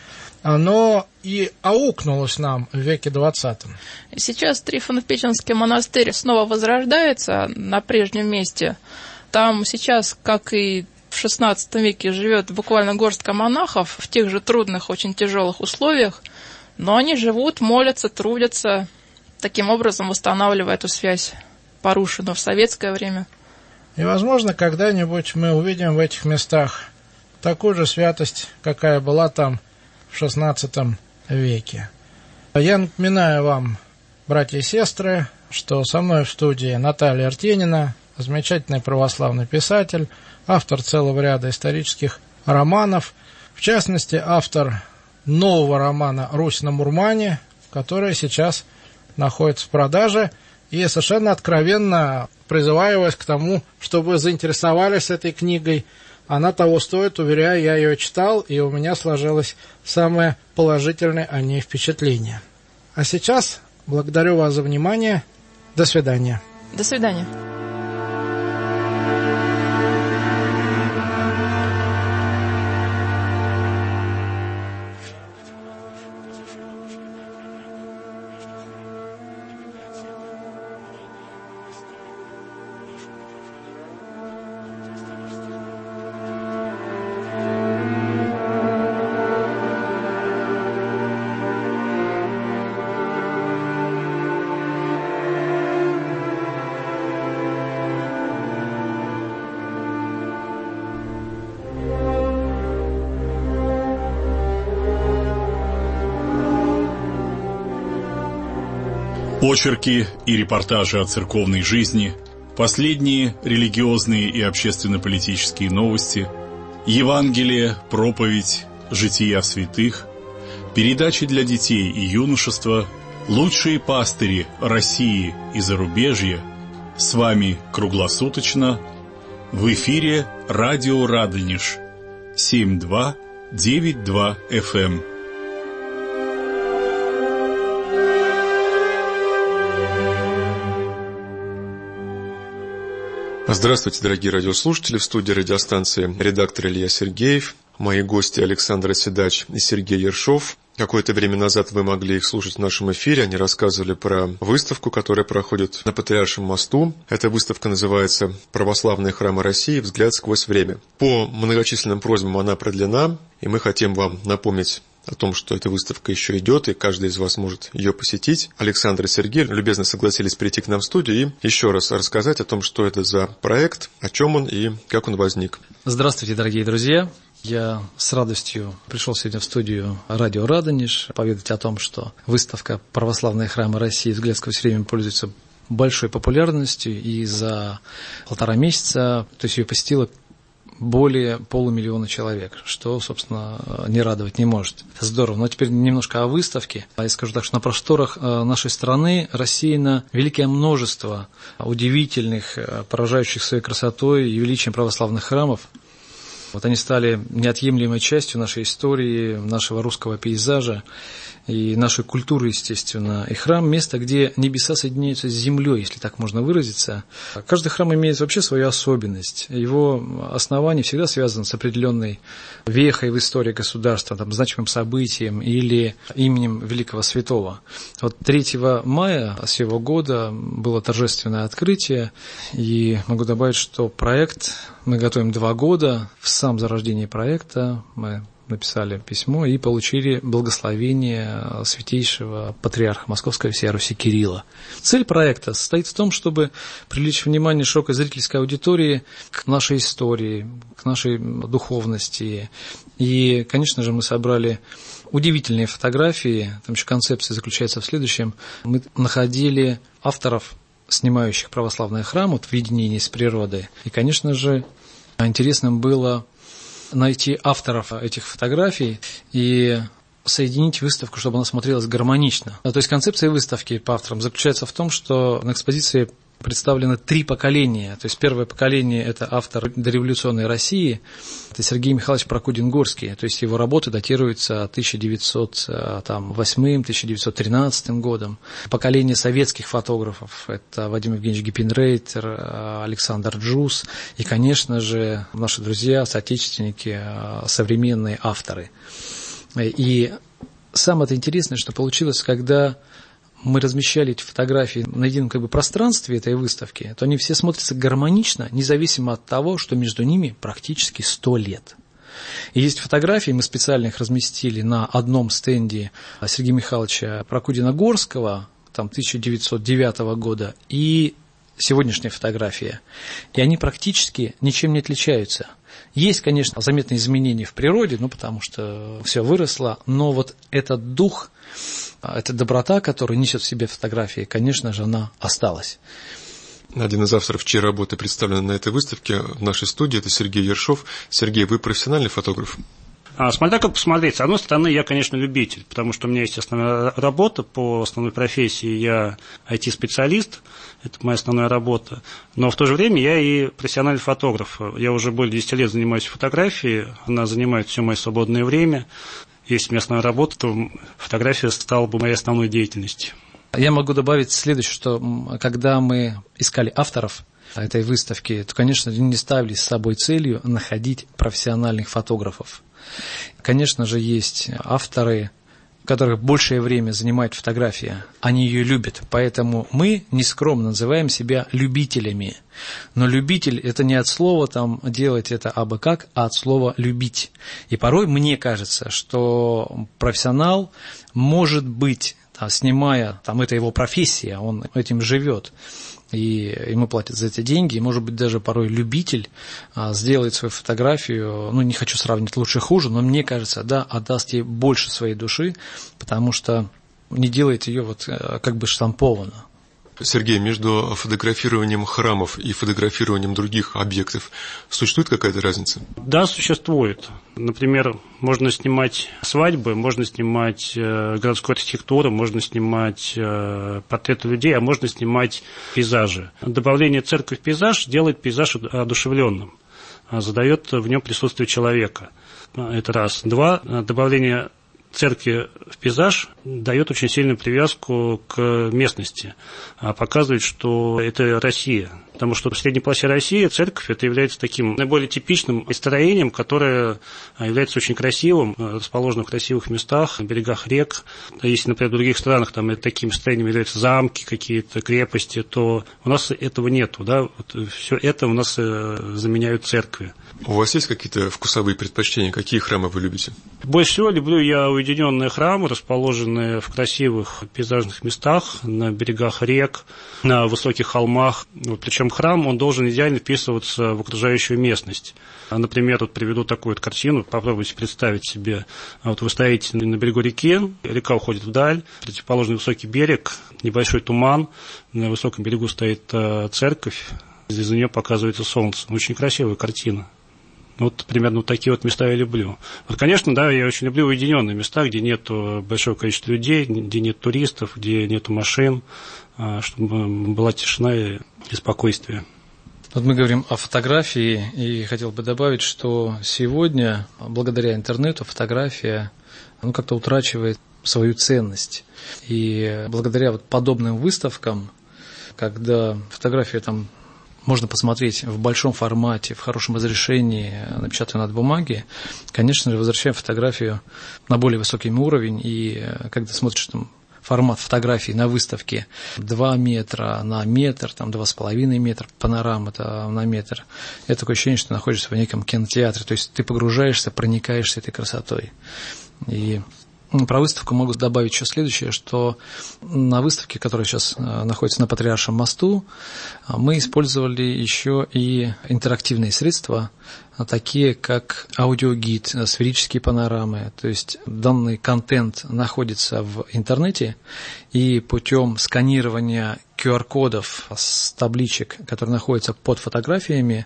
оно и аукнулось нам в веке XX. Сейчас Трифонов-Печенский монастырь снова возрождается на прежнем месте. Там сейчас, как и в XVI веке, живет буквально горстка монахов в тех же трудных, очень тяжелых условиях, но они живут, молятся, трудятся, таким образом восстанавливая эту связь, порушенную в советское время. И, возможно, когда-нибудь мы увидим в этих местах такую же святость, какая была там в XVI веке. Я напоминаю вам, братья и сестры, что со мной в студии Наталья Артенина, замечательный православный писатель, автор целого ряда исторических романов, в частности, автор нового романа «Русь на Мурмане», который сейчас находится в продаже, и совершенно откровенно призываю вас к тому, чтобы вы заинтересовались этой книгой. Она того стоит, уверяю, я ее читал, и у меня сложилось самое положительное о ней впечатление. А сейчас благодарю вас за внимание. До свидания. До свидания. Очерки и репортажи о церковной жизни, последние религиозные и общественно-политические новости, Евангелие, проповедь, жития святых, передачи для детей и юношества, лучшие пастыри России и зарубежья. С вами круглосуточно в эфире радио Радонеж 7292 FM. Здравствуйте, дорогие радиослушатели. В студии радиостанции редактор Илья Сергеев. Мои гости Александр Оседач и Сергей Ершов. Какое-то время назад вы могли их слушать в нашем эфире. Они рассказывали про выставку, которая проходит на Патриаршем мосту. Эта выставка называется «Православные храмы России. Взгляд сквозь время». По многочисленным просьбам она продлена, и мы хотим вам напомнить о том, что эта выставка еще идет, и каждый из вас может ее посетить. Александр и Сергей любезно согласились прийти к нам в студию и еще раз рассказать о том, что это за проект, о чем он и как он возник. Здравствуйте, дорогие друзья! Я с радостью пришел сегодня в студию радио Радонеж поведать о том, что выставка «Православные храмы России. Взгляд сквозь время» пользуется большой популярностью, и за 1,5 месяца, то есть ее посетило более 500 000 человек, что, собственно, не радовать не может. Это здорово. Но теперь немножко о выставке. Я скажу так, что на просторах нашей страны рассеяно великое множество удивительных, поражающих своей красотой и величием православных храмов. Вот они стали неотъемлемой частью нашей истории, нашего русского пейзажа и нашей культуры, естественно. И храм – место, где небеса соединяются с землей, если так можно выразиться. Каждый храм имеет вообще свою особенность. Его основание всегда связано с определенной вехой в истории государства, там, значимым событием или именем великого святого. Вот 3 мая сего года было торжественное открытие, и могу добавить, что проект мы готовим 2 года. В сам зарождение проекта мы написали письмо и получили благословение святейшего патриарха Московской всей Руси Кирилла. Цель проекта состоит в том, чтобы привлечь внимание широкой зрительской аудитории к нашей истории, к нашей духовности. И, конечно же, мы собрали удивительные фотографии. Там еще концепция заключается в следующем. Мы находили авторов, снимающих православные храмы в единении с природой. И, конечно же, интересным было найти авторов этих фотографий и соединить выставку, чтобы она смотрелась гармонично. То есть концепция выставки по авторам заключается в том, что на экспозиции представлены 3 поколения. То есть первое поколение – это автор дореволюционной России, это Сергей Михайлович Прокудин-Горский. То есть его работы датируются 1908-1913 годом. Поколение советских фотографов – это Вадим Евгеньевич Гиппенрейтер, Александр Джус и, конечно же, наши друзья, соотечественники, современные авторы. И самое интересное, что получилось, когда мы размещали эти фотографии на едином пространстве этой выставки, то они все смотрятся гармонично, независимо от того, что между ними практически 100 лет. И есть фотографии, мы специально их разместили на одном стенде Сергея Михайловича Прокудина-Горского, там 1909 года, и сегодняшняя фотография. И они практически ничем не отличаются. Есть, конечно, заметные изменения в природе, потому что все выросло, но вот этот дух, эта доброта, которую несет в себе фотография, конечно же, она осталась. Один из авторов, чьи работы представлены на этой выставке в нашей студии, это Сергей Ершов. Сергей, вы профессиональный фотограф? Смотря как посмотреть. С одной стороны, я, конечно, любитель, потому что у меня есть основная работа по основной профессии, я IT-специалист, это моя основная работа, но в то же время я и профессиональный фотограф. Я уже более 10 лет занимаюсь фотографией, она занимает все мое свободное время. Если у меня основная работа, то фотография стала бы моей основной деятельностью. Я могу добавить следующее, что когда мы искали авторов этой выставки, то, конечно, не ставили с собой целью находить профессиональных фотографов. Конечно же, есть авторы, которых большее время занимает фотография. Они ее любят, поэтому мы нескромно называем себя любителями. Но любитель – это не от слова делать это абы как, а от слова любить. И порой мне кажется, что профессионал может быть, снимая, это его профессия, он этим живет. И ему платят за эти деньги, и, может быть, даже порой любитель сделает свою фотографию, не хочу сравнивать лучше-хуже, но мне кажется, отдаст ей больше своей души, потому что не делает ее вот как бы штампованно. Сергей, между фотографированием храмов и фотографированием других объектов существует какая-то разница? Да, существует. Например, можно снимать свадьбы, можно снимать городскую архитектуру, можно снимать портреты людей, а можно снимать пейзажи. Добавление церкви в пейзаж делает пейзаж одушевленным, задает в нем присутствие человека. Это раз. Два, добавление церкви в пейзаж дает очень сильную привязку к местности, показывает, что это Россия. Потому что в средней полосе России церковь это является таким наиболее типичным строением, которое является очень красивым, расположено в красивых местах, на берегах рек. Если, например, в других странах там такими строениями являются замки, какие-то крепости, то у нас этого нету. Да? Вот все это у нас заменяют церкви. У вас есть какие-то вкусовые предпочтения? Какие храмы вы любите? Больше всего люблю я уединенные храмы, расположенные в красивых пейзажных местах, на берегах рек, на высоких холмах. Причем храм, он должен идеально вписываться в окружающую местность. Например, вот приведу такую вот картину, попробуйте представить себе. Вот вы стоите на берегу реки, река уходит вдаль, противоположный высокий берег, небольшой туман, на высоком берегу стоит церковь, из-за нее показывается солнце. Очень красивая картина. Вот примерно вот такие вот места я люблю. Вот, конечно, да, я очень люблю уединенные места, где нет большого количества людей, где нет туристов, где нет машин, чтобы была тишина и спокойствие. Вот мы говорим о фотографии, и хотел бы добавить, что сегодня, благодаря интернету, фотография как-то утрачивает свою ценность. И благодаря вот подобным выставкам, когда фотография там можно посмотреть в большом формате, в хорошем разрешении, напечатанную на бумаге, конечно же, возвращаем фотографию на более высокий уровень, и когда смотришь там формат фотографии на выставке 2 метра на метр, там 2,5 метра, панорама на метр, это такое ощущение, что ты находишься в неком кинотеатре, то есть ты погружаешься, проникаешься этой красотой. И про выставку могу добавить еще следующее, что на выставке, которая сейчас находится на Патриаршем мосту, мы использовали еще и интерактивные средства, такие как аудиогид, сферические панорамы. То есть данный контент находится в интернете, и путем сканирования QR-кодов с табличек, которые находятся под фотографиями,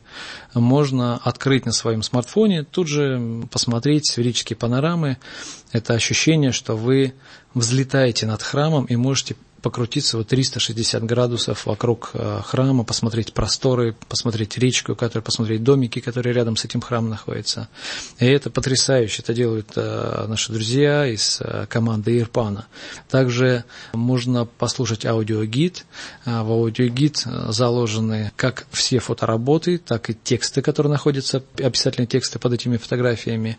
можно открыть на своем смартфоне, тут же посмотреть сферические панорамы. Это ощущение, что вы взлетаете над храмом и можете покрутиться 360 градусов вокруг храма, посмотреть просторы, посмотреть речку, посмотреть домики, которые рядом с этим храмом находятся. И это потрясающе, это делают наши друзья из команды Ирпана. Также можно послушать аудиогид. В аудиогид заложены как все фотоработы, так и тексты, которые находятся, описательные тексты под этими фотографиями.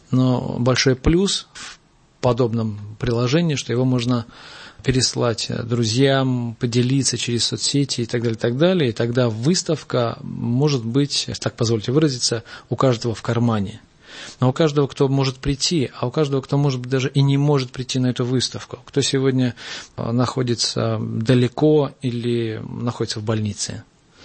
Но большой плюс в подобном приложении, что его можно переслать друзьям, поделиться через соцсети и так далее, и тогда выставка может быть, если так позвольте выразиться, у каждого в кармане. Но у каждого, кто может прийти, а у каждого, кто, может быть, даже и не может прийти на эту выставку, кто сегодня находится далеко или находится в больнице.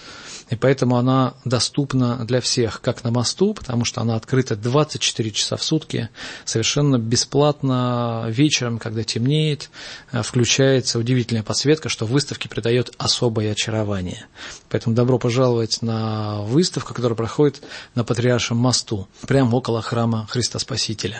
И поэтому она доступна для всех, как на мосту, потому что она открыта 24 часа в сутки, совершенно бесплатно вечером, когда темнеет, включается удивительная подсветка, что выставке придает особое очарование. Поэтому добро пожаловать на выставку, которая проходит на Патриаршем мосту, прямо около храма Христа Спасителя.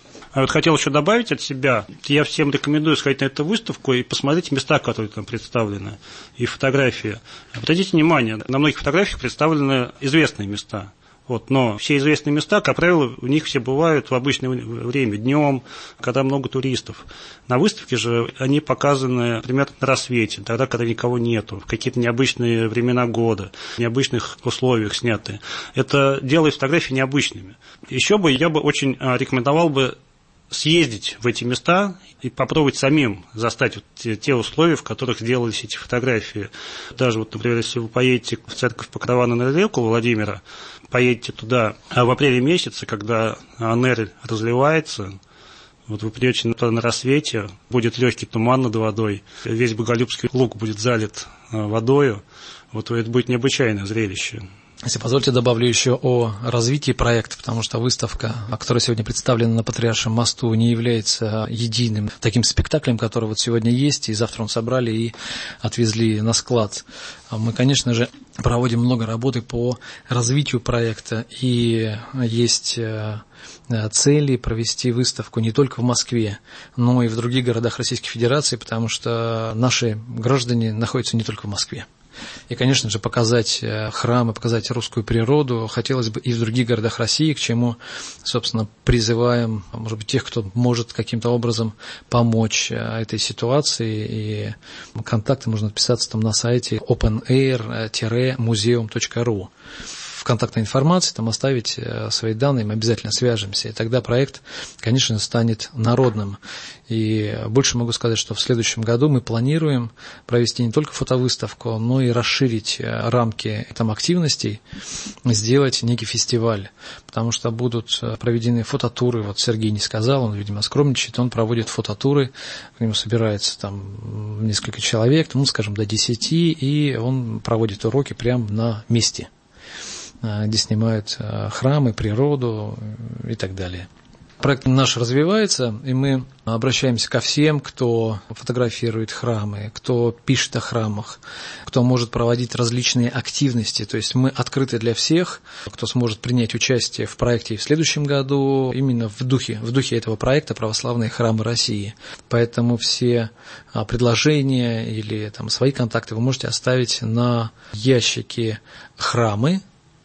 А вот хотел еще добавить от себя, я всем рекомендую сходить на эту выставку и посмотреть места, которые там представлены, и фотографии. Обратите внимание, на многих фотографиях представлены известные места. Но все известные места, как правило, у них все бывают в обычное время, днем, когда много туристов. На выставке же они показаны, например, на рассвете, тогда, когда никого нету, в какие-то необычные времена года, в необычных условиях сняты. Это делает фотографии необычными. Еще я бы очень рекомендовал бы съездить в эти места и попробовать самим застать те условия, в которых сделались эти фотографии. Даже, например, если вы поедете в церковь Покрова на реку Владимира, поедете туда в апреле месяце, когда Нер разливается, вы придете на рассвете, будет легкий туман над водой, весь Боголюбский луг будет залит водою, это будет необычайное зрелище. Если позвольте, добавлю еще о развитии проекта, потому что выставка, которая сегодня представлена на Патриаршем мосту, не является единым таким спектаклем, который вот сегодня есть, и завтра он собрали и отвезли на склад. Мы, конечно же, проводим много работы по развитию проекта, и есть цели провести выставку не только в Москве, но и в других городах Российской Федерации, потому что наши граждане находятся не только в Москве. И, конечно же, показать храмы, показать русскую природу хотелось бы и в других городах России, к чему, собственно, призываем, может быть, тех, кто может каким-то образом помочь этой ситуации. И контакты можно отписаться там на сайте openair-museum.ru. В контактной информации там оставить свои данные, мы обязательно свяжемся, и тогда проект, конечно, станет народным. И больше могу сказать, что в следующем году мы планируем провести не только фотовыставку, но и расширить рамки там активностей, сделать некий фестиваль, потому что будут проведены фототуры. Вот Сергей не сказал, он, видимо, скромничает, он проводит фототуры, к нему собирается там несколько человек, ну, скажем, до 10, и он проводит уроки прямо на месте, где снимают храмы, природу и так далее. Проект наш развивается, и мы обращаемся ко всем, кто фотографирует храмы, кто пишет о храмах, кто может проводить различные активности. То есть мы открыты для всех, кто сможет принять участие в проекте в следующем году, именно в духе этого проекта «Православные храмы России». Поэтому все предложения или там свои контакты вы можете оставить на ящике «Храмы»,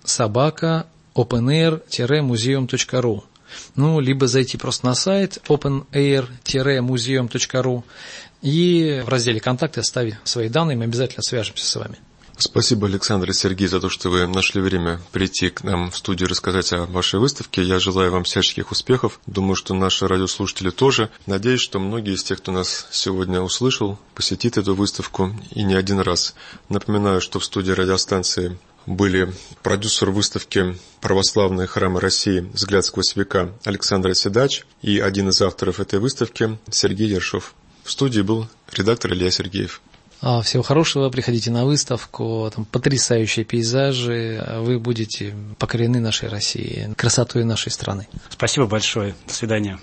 openair-museum.ru. Ну, либо зайти просто на сайт openair-museum.ru и в разделе «Контакты» оставить свои данные, мы обязательно свяжемся с вами. Спасибо, Александр и Сергей, за то, что вы нашли время прийти к нам в студию и рассказать о вашей выставке. Я желаю вам всяческих успехов. Думаю, что наши радиослушатели тоже. Надеюсь, что многие из тех, кто нас сегодня услышал, посетит эту выставку и не один раз. Напоминаю, что в студии радиостанции были продюсер выставки «Православные храмы России. Взгляд сквозь века» Александр Оседач и один из авторов этой выставки Сергей Ершов. В студии был редактор Илья Сергеев. Всего хорошего, приходите на выставку, там потрясающие пейзажи, вы будете покорены нашей Россией, красотой нашей страны. Спасибо большое, до свидания.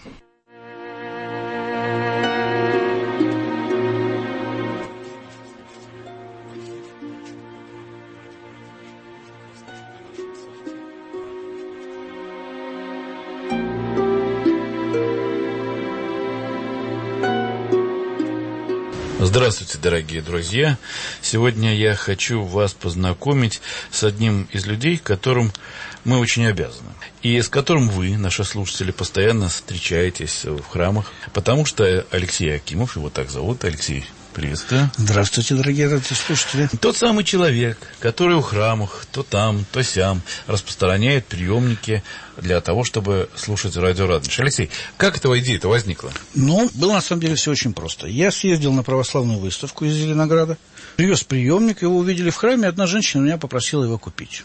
Здравствуйте, дорогие друзья! Сегодня я хочу вас познакомить с одним из людей, которым мы очень обязаны. И с которым вы, наши слушатели, постоянно встречаетесь в храмах. Потому что Алексей Акимов, его так зовут, Алексей, приветствую. Здравствуйте, дорогие радиослушатели. Тот самый человек, который в храмах, то там, то сям, распространяет приемники для того, чтобы слушать радио Радонеж. Алексей, как эта идея-то возникла? Было на самом деле все очень просто. Я съездил на православную выставку из Зеленограда, привез приемник, его увидели в храме, одна женщина меня попросила его купить.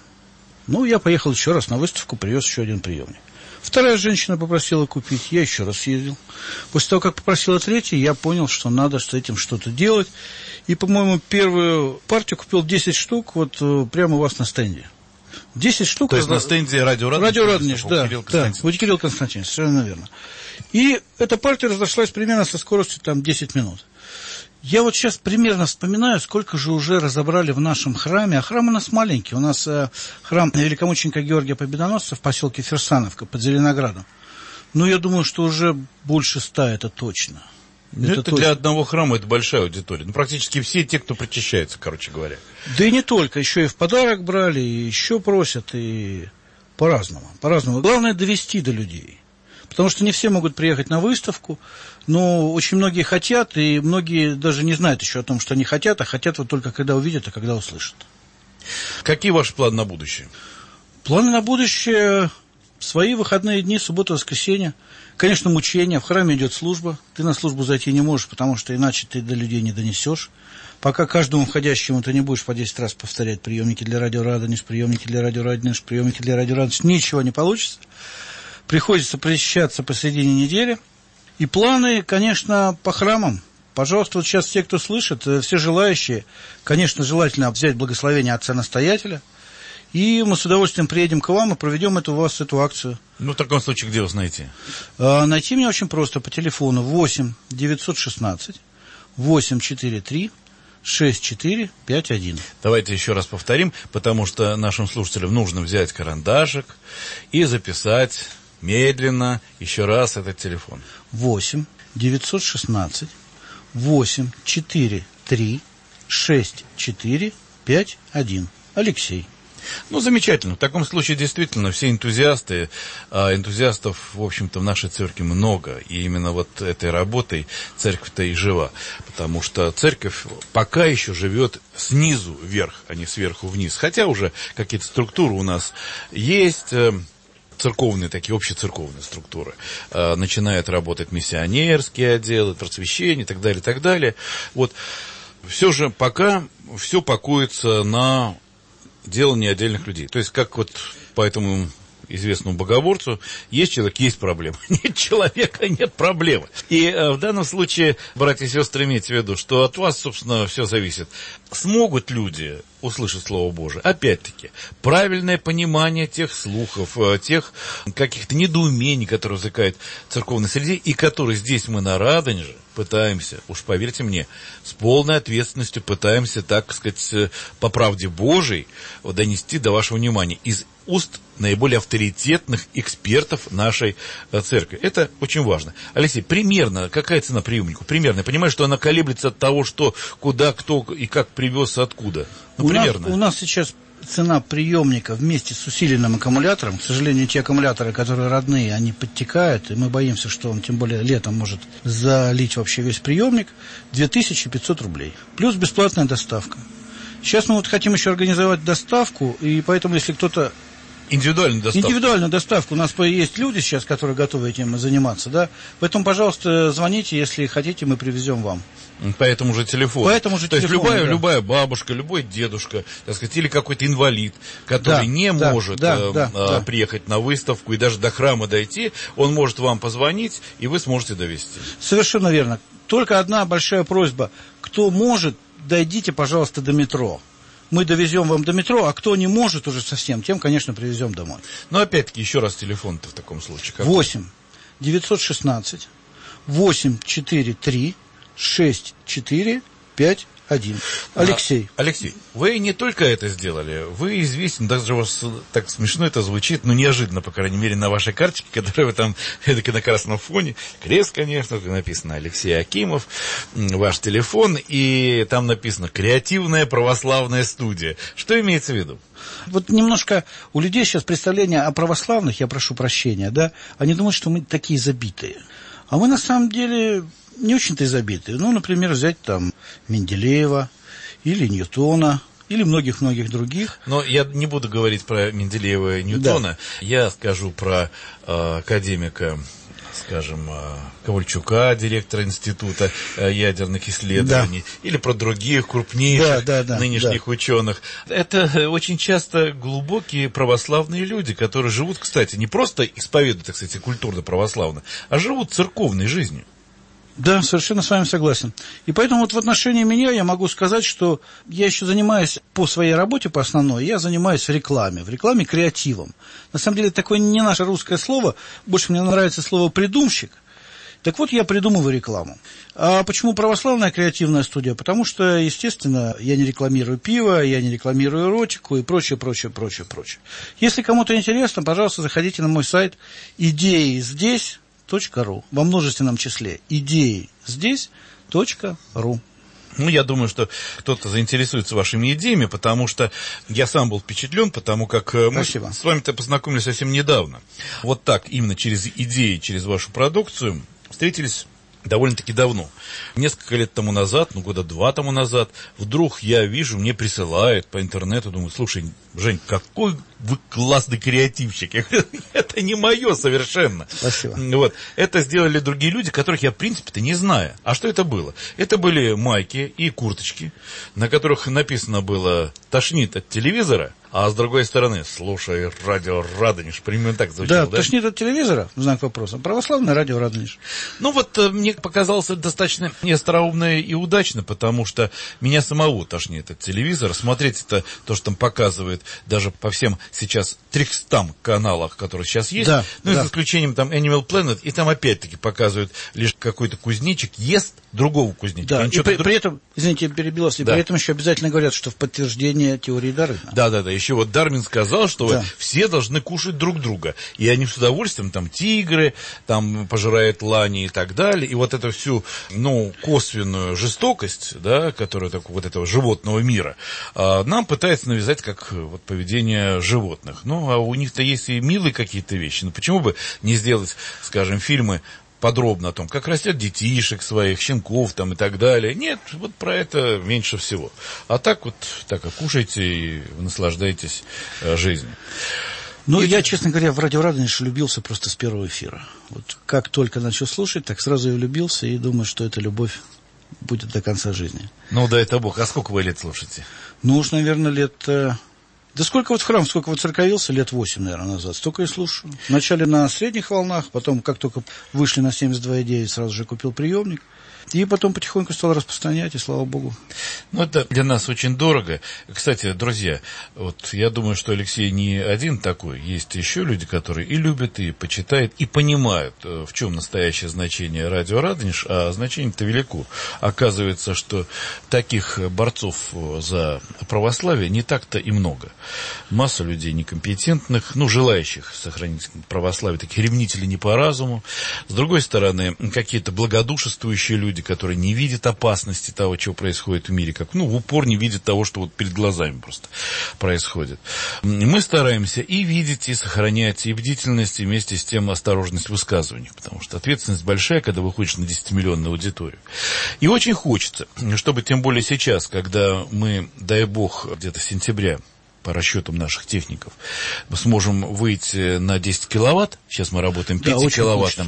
Я поехал еще раз на выставку, привез еще один приемник. Вторая женщина попросила купить, я еще раз съездил. После того, как попросила третья, я понял, что надо с этим что-то делать. И, по-моему, первую партию купил 10 штук прямо у вас на стенде. 10 штук. То есть на стенде радио Радонеж? Радио Радонеж, да. У Кирилла Константиновича, совершенно верно. И эта партия разошлась примерно со скоростью 10 минут. Я сейчас примерно вспоминаю, сколько же уже разобрали в нашем храме. А храм у нас маленький. У нас храм великомученика Георгия Победоносца в поселке Ферсановка под Зеленоградом. Я думаю, что уже больше 100, это точно. Это точно. Для одного храма это большая аудитория. Практически все те, кто причащается, короче говоря. Да и не только. Еще и в подарок брали, и еще просят, и по-разному. По-разному. Главное довести до людей. Потому что не все могут приехать на выставку, но очень многие хотят, и многие даже не знают еще о том, что они хотят, а хотят только когда увидят, а когда услышат. Какие ваши планы на будущее? Планы на будущее – свои выходные дни, суббота, воскресенье. Конечно, мучения, в храме идет служба, ты на службу зайти не можешь, потому что иначе ты до людей не донесешь. Пока каждому входящему ты не будешь по 10 раз повторять приемники для радио Радонеж, приемники для радио Радонеж, приемники для радио Радонеж, ничего не получится. Приходится причащаться посредине недели. И планы, конечно, по храмам. Пожалуйста, сейчас все, кто слышит, все желающие, конечно, желательно взять благословение отца-настоятеля и мы с удовольствием приедем к вам и проведем у вас эту акцию. Ну, в таком случае, где вас найти? Найти меня очень просто, по телефону 8 916 843 6451. Давайте еще раз повторим, потому что нашим слушателям нужно взять карандашик и записать медленно еще раз этот телефон. 8 916 843 6451. Алексей. Ну, замечательно. В таком случае, действительно, все энтузиасты, энтузиастов, в общем-то, в нашей церкви много. И именно вот этой работой церковь-то и жива. Потому что церковь пока еще живет снизу вверх, а не сверху вниз. Хотя уже какие-то структуры у нас есть, церковные, такие общецерковные структуры. Начинают работать миссионерские отделы, просвещение и так далее, и так далее. Вот. Все же пока все покоится на делание отдельных людей. То есть, как вот по этому известному боговорцу, есть человек, есть проблема. Нет человека, нет проблемы. И в данном случае, братья и сестры, имейте в виду, что от вас, собственно, все зависит. Смогут люди услышать Слово Божие? Опять-таки, правильное понимание тех слухов, тех каких-то недоумений, которые возникают в церковной среде, и которые здесь мы на Радонеже пытаемся, уж поверьте мне, с полной ответственностью пытаемся, так сказать, по правде Божией донести до вашего внимания из уст наиболее авторитетных экспертов нашей церкви. Это очень важно. Алексей, примерно, какая цена приемнику? Примерно. Я понимаю, что она колеблется от того, что, куда, кто и как привез, откуда. Ну, примерно. У нас сейчас цена приемника вместе с усиленным аккумулятором. К сожалению, те аккумуляторы, которые родные, они подтекают, и мы боимся, что он, тем более, летом может залить вообще весь приемник. 2500 рублей. Плюс бесплатная доставка. Сейчас мы вот хотим еще организовать доставку, и поэтому, если кто-то... Индивидуальную доставку. Индивидуальную доставку. У нас есть люди сейчас, которые готовы этим заниматься, да. Поэтому, пожалуйста, звоните, если хотите, мы привезем вам. По этому же телефону. То есть любая бабушка, любой дедушка, так сказать, или какой-то инвалид, который не может приехать на выставку и даже до храма дойти, он может вам позвонить, и вы сможете довести. Совершенно верно. Только одна большая просьба. Кто может, дойдите, пожалуйста, до метро. Мы довезем вам до метро, а кто не может уже совсем, тем, конечно, привезем домой. Но опять-таки, еще раз телефон-то в таком случае. 8 916 843 6451. Алексей. Алексей, вы не только это сделали, вы известен, даже у вас так смешно это звучит, но неожиданно, по крайней мере, на вашей карточке, которая вы там, эдак на красном фоне, крест, конечно, написано Алексей Акимов, ваш телефон, и там написано «Креативная православная студия». Что имеется в виду? Вот немножко у людей сейчас представление о православных, я прошу прощения, да, они думают, что мы такие забитые. А мы на самом деле... не очень-то и забитые. Ну, например, взять там Менделеева или Ньютона, или многих-многих других. Но я не буду говорить про Менделеева и Ньютона. Да. Я скажу про академика, скажем, Ковальчука, директора Института ядерных исследований, или про других крупнейших нынешних ученых. Это очень часто глубокие православные люди, которые живут, кстати, не просто исповедуют, так сказать, культурно-православно, а живут церковной жизнью. Да, совершенно с вами согласен. И поэтому вот в отношении меня я могу сказать, что я еще занимаюсь по своей работе, по основной, я занимаюсь в рекламе креативом. На самом деле, такое не наше русское слово, больше мне нравится слово «придумщик». Так вот, я придумываю рекламу. А почему православная креативная студия? Потому что, естественно, я не рекламирую пиво, я не рекламирую эротику и прочее. Если кому-то интересно, пожалуйста, заходите на мой сайт «идеиздесь.ру» во множественном числе. Идеи здесь.ру. Ну, я думаю, что кто-то заинтересуется вашими идеями, потому что я сам был впечатлен, потому как мы с вами-то познакомились совсем недавно. Вот так, именно через идеи, через вашу продукцию встретились довольно-таки давно. Несколько лет тому назад, года 2 тому назад, вдруг я вижу, мне присылают по интернету, думаю, слушай, Жень, какой вы классный креативщик. Я говорю, это не мое совершенно. Спасибо. Вот. Это сделали другие люди, которых я, в принципе-то, не знаю. А что это было? Это были майки и курточки, на которых написано было «Тошнит от телевизора», А с другой стороны, слушай, радио Радонеж, примерно так звучало, да? Тошнит от телевизора, знак вопроса. Православное радио Радонеж. Ну вот, мне показалось это достаточно остроумно и удачно, потому что меня самого тошнит от телевизора. Смотреть это, то, что там показывают даже по всем сейчас 300 каналах, которые сейчас есть, да, ну, за исключением там Animal Planet, и там опять-таки показывают лишь какой-то кузнечик ест другого кузнечика. Да, и при этом, извините, перебил вас, и при этом еще обязательно говорят, что в подтверждение теории Дарвина. Да. Еще вот Дарвин сказал, что все должны кушать друг друга. И они с удовольствием, там, тигры, там, пожирают лани и так далее. И вот эту всю, косвенную жестокость, да, которая вот этого животного мира, нам пытаются навязать как вот поведение животных. Ну, а у них-то есть и милые какие-то вещи. Ну, почему бы не сделать, скажем, фильмы подробно о том, как растят детишек своих, щенков там и так далее. Нет, вот про это меньше всего. А так кушайте и наслаждайтесь жизнью. Ну, я, честно говоря, в радио Радонеж влюбился просто с первого эфира. Вот как только начал слушать, так сразу и влюбился, и думаю, что эта любовь будет до конца жизни. Ну, дай это Бог. А сколько вы лет слушаете? Ну, уж, наверное, лет... Да сколько вот в храм, сколько вот церковился, лет 8, наверное, назад, столько и слушаю. Вначале на средних волнах, потом, как только вышли на 72,9, сразу же купил приемник. И потом потихоньку стал распространять, и слава богу. Ну, это для нас очень дорого. Кстати, друзья, вот я думаю, что Алексей не один такой. Есть еще люди, которые и любят, и почитают, и понимают, в чем настоящее значение радио Радонеж, а значение-то велико. Оказывается, что таких борцов за православие не так-то и много. Масса людей некомпетентных, желающих сохранить православие, таких ревнителей не по разуму. С другой стороны, какие-то благодушествующие люди, которые не видят опасности того, что происходит в мире, как, в упор не видят того, что вот перед глазами просто происходит. Мы стараемся и видеть, и сохранять, и бдительность, и вместе с тем осторожность в высказываниях, потому что ответственность большая, когда выходишь на 10-миллионную аудиторию. И очень хочется, чтобы тем более сейчас, когда мы, дай бог, где-то с сентября, по расчетам наших техников, мы сможем выйти на 10 киловатт. Сейчас мы работаем 5-киловаттным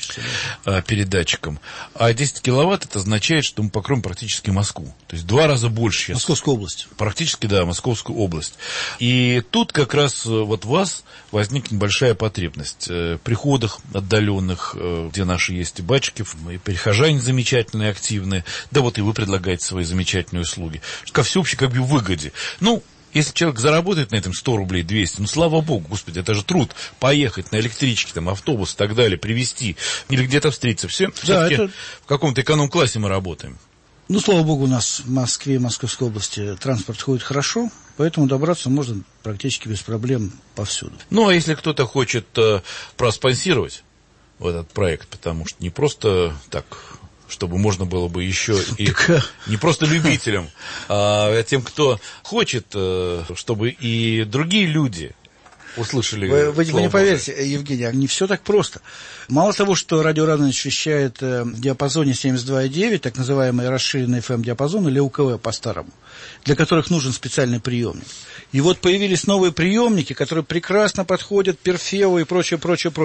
передатчиком. А 10 киловатт это означает, что мы покроем практически Москву. То есть 2 раза больше сейчас. Московскую область. Практически, да, Московскую область. И тут как раз вот у вас возникнет большая потребность. В приходах отдаленных, где наши есть и батюшки, и прихожане замечательные, активные. Да вот и вы предлагаете свои замечательные услуги. Ко всеобщей выгоде. Если человек заработает на этом 100 рублей, 200, слава богу, господи, это же труд. Поехать на электричке, автобус и так далее, привезти, или где-то встретиться. Все, да, это... в каком-то эконом-классе мы работаем. Слава богу, у нас в Москве и Московской области транспорт ходит хорошо, поэтому добраться можно практически без проблем повсюду. А если кто-то хочет проспонсировать этот проект, потому что не просто так... чтобы можно было бы еще и не просто любителям, а тем, кто хочет, чтобы и другие люди услышали. Вы не поверите, Евгений, не все так просто. Мало того, что радио Радонеж вещает в диапазоне 72,9, так называемый расширенный FM-диапазон, или УКВ по-старому, для которых нужен специальный приемник. И вот появились новые приемники, которые прекрасно подходят Перфео и прочее.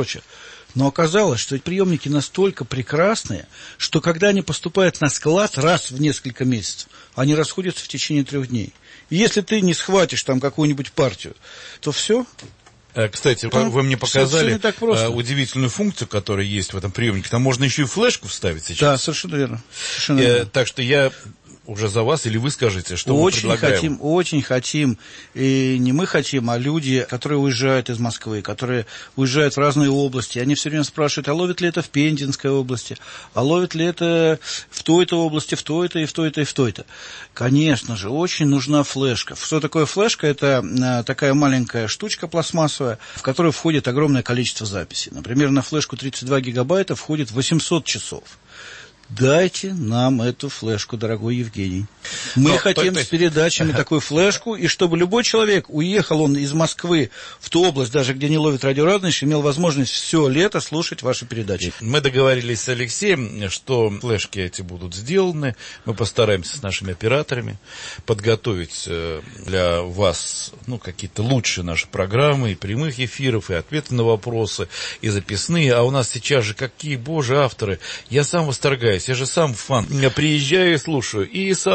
Но оказалось, что эти приемники настолько прекрасные, что когда они поступают на склад раз в несколько месяцев, они расходятся в течение 3 дней. И если ты не схватишь там какую-нибудь партию, то все. Кстати, вы мне показали удивительную функцию, которая есть в этом приемнике. Там можно еще и флешку вставить сейчас. Да, совершенно верно. Так что я... уже за вас, или вы скажете, что мы предлагаем? Очень хотим, и не мы хотим, а люди, которые уезжают из Москвы, которые уезжают в разные области, они все время спрашивают, а ловит ли это в Пензенской области, а ловит ли это в той-то области, в той-то и в той-то и в той-то. Конечно же, очень нужна флешка. Что такое флешка? Это такая маленькая штучка пластмассовая, в которую входит огромное количество записей. Например, на флешку 32 гигабайта входит 800 часов. Дайте нам эту флешку, дорогой Евгений. Мы хотим с передачами такую флешку, и чтобы любой человек, уехал он из Москвы в ту область, даже где не ловит радио Радонеж, имел возможность все лето слушать ваши передачи. Мы договорились с Алексеем, что флешки эти будут сделаны. Мы постараемся с нашими операторами подготовить для вас какие-то лучшие наши программы, и прямых эфиров, и ответы на вопросы, и записные. А у нас сейчас же какие, боже, авторы. Я сам восторгаюсь. Я же сам фан. Я приезжаю и слушаю и Исаулов,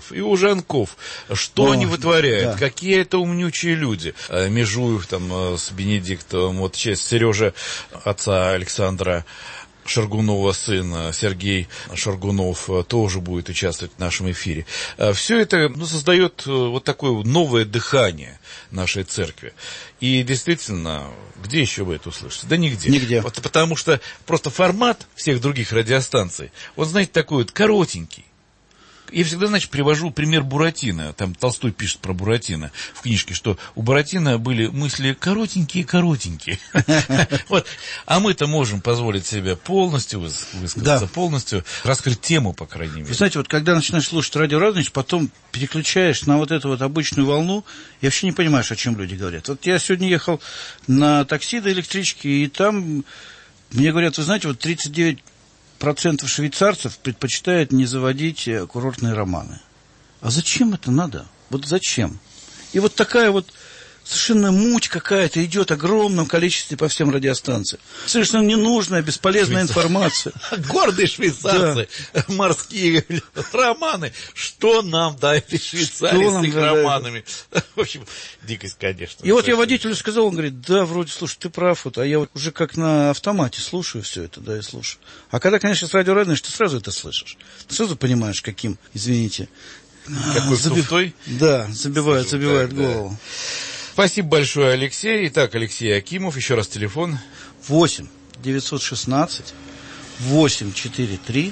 Ефремов и у Жанков. Что они вытворяют? Да. Какие это умнючие люди. Межуев там с Бенедиктовым, вот сейчас Сережа, отца Александра Шаргунова, сын Сергей Шаргунов, тоже будет участвовать в нашем эфире. Все это создает вот такое новое дыхание нашей церкви. И действительно, где еще вы это услышите? Да нигде. Нигде. Потому что просто формат всех других радиостанций, он, знаете, такой вот коротенький. Я всегда, значит, привожу пример Буратино. Там Толстой пишет про Буратино в книжке, что у Буратино были мысли коротенькие. А мы-то можем позволить себе полностью высказаться, полностью раскрыть тему, по крайней мере. Вы знаете, вот когда начинаешь слушать радио Радонеж, потом переключаешь на вот эту вот обычную волну, и вообще не понимаешь, о чем люди говорят. Вот я сегодня ехал на такси до электрички, и там мне говорят, вы знаете, вот 39% швейцарцев предпочитают не заводить курортные романы. А зачем это надо? Вот зачем? И вот такая вот совершенно муть какая-то идет в огромном количестве по всем радиостанциям. Совершенно ненужная, бесполезная информация. Гордые швейцарцы, морские романы. Что нам дали Швейцарии с их романами? В общем, дикость, конечно. И вот я водителю сказал, он говорит, да, вроде, слушай, ты прав, а я вот уже как на автомате слушаю все это, да, и слушаю. А когда, конечно, с радио Радонеж, ты сразу это слышишь. Ты сразу понимаешь, каким, извините. Какой туфтой? Да, забивает голову. Спасибо большое, Алексей. Итак, Алексей Акимов, еще раз телефон. 8 916 843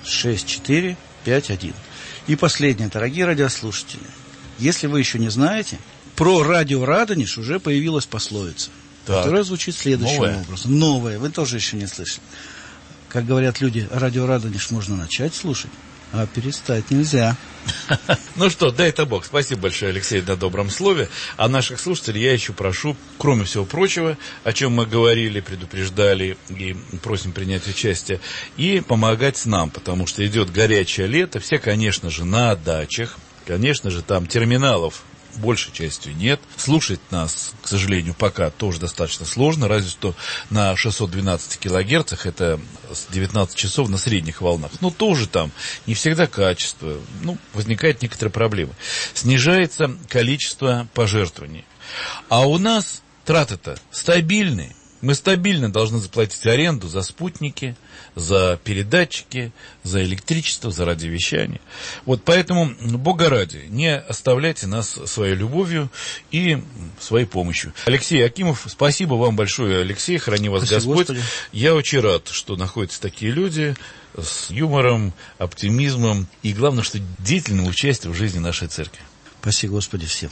6451. И последнее, дорогие радиослушатели. Если вы еще не знаете, про радио Радонеж уже появилась пословица, которая звучит следующим образом. Новая, вы тоже еще не слышали. Как говорят люди, радио Радонеж можно начать слушать, а перестать нельзя. Ну что, дай-то Бог. Спасибо большое, Алексей, на добром слове. А наших слушателей я еще прошу, кроме всего прочего, о чем мы говорили, предупреждали и просим принять участие, и помогать нам, потому что идет горячее лето. Все, конечно же, на дачах. Конечно же, там терминалов большей частью нет. Слушать нас, к сожалению, пока тоже достаточно сложно, разве что на 612 килогерцах, это с 19 часов на средних волнах. Но тоже там не всегда качество, возникают некоторые проблемы. Снижается количество пожертвований. А у нас траты-то стабильные. Мы стабильно должны заплатить аренду за спутники, за передатчики, за электричество, за радиовещание. Вот поэтому, Бога ради, не оставляйте нас своей любовью и своей помощью. Алексей Акимов, спасибо вам большое, Алексей, храни вас Господь. Господи. Я очень рад, что находятся такие люди с юмором, оптимизмом и, главное, что деятельным участием в жизни нашей церкви. Спасибо, Господи, всем.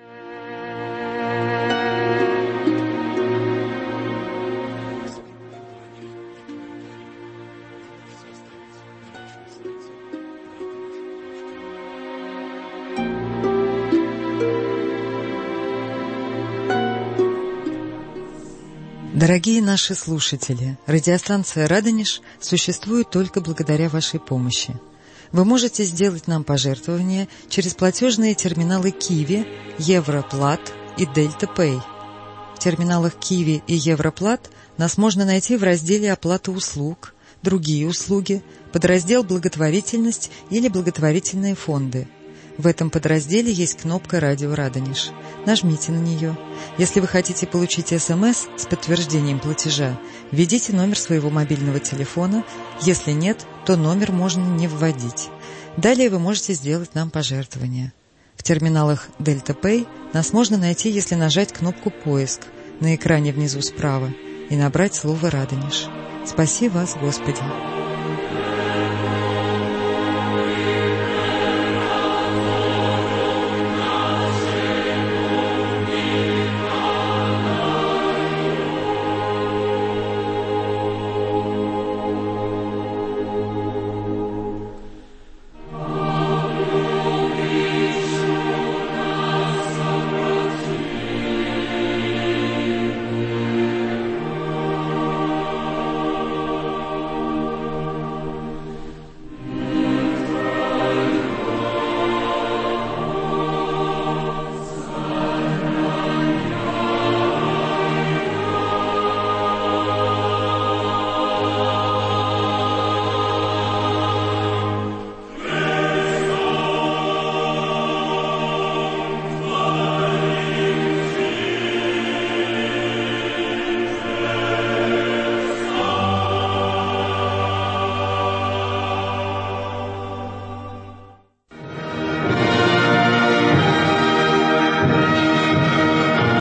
Дорогие наши слушатели, радиостанция «Радонеж» существует только благодаря вашей помощи. Вы можете сделать нам пожертвования через платежные терминалы Киви, Европлат и Дельта Пэй. В терминалах Киви и Европлат нас можно найти в разделе «Оплата услуг», «Другие услуги», подраздел «Благотворительность» или «Благотворительные фонды». В этом подразделе есть кнопка «Радио Радонеж». Нажмите на нее. Если вы хотите получить СМС с подтверждением платежа, введите номер своего мобильного телефона. Если нет, то номер можно не вводить. Далее вы можете сделать нам пожертвование. В терминалах Дельта Пэй нас можно найти, если нажать кнопку «Поиск» на экране внизу справа и набрать слово «Радонеж». Спаси вас, Господи!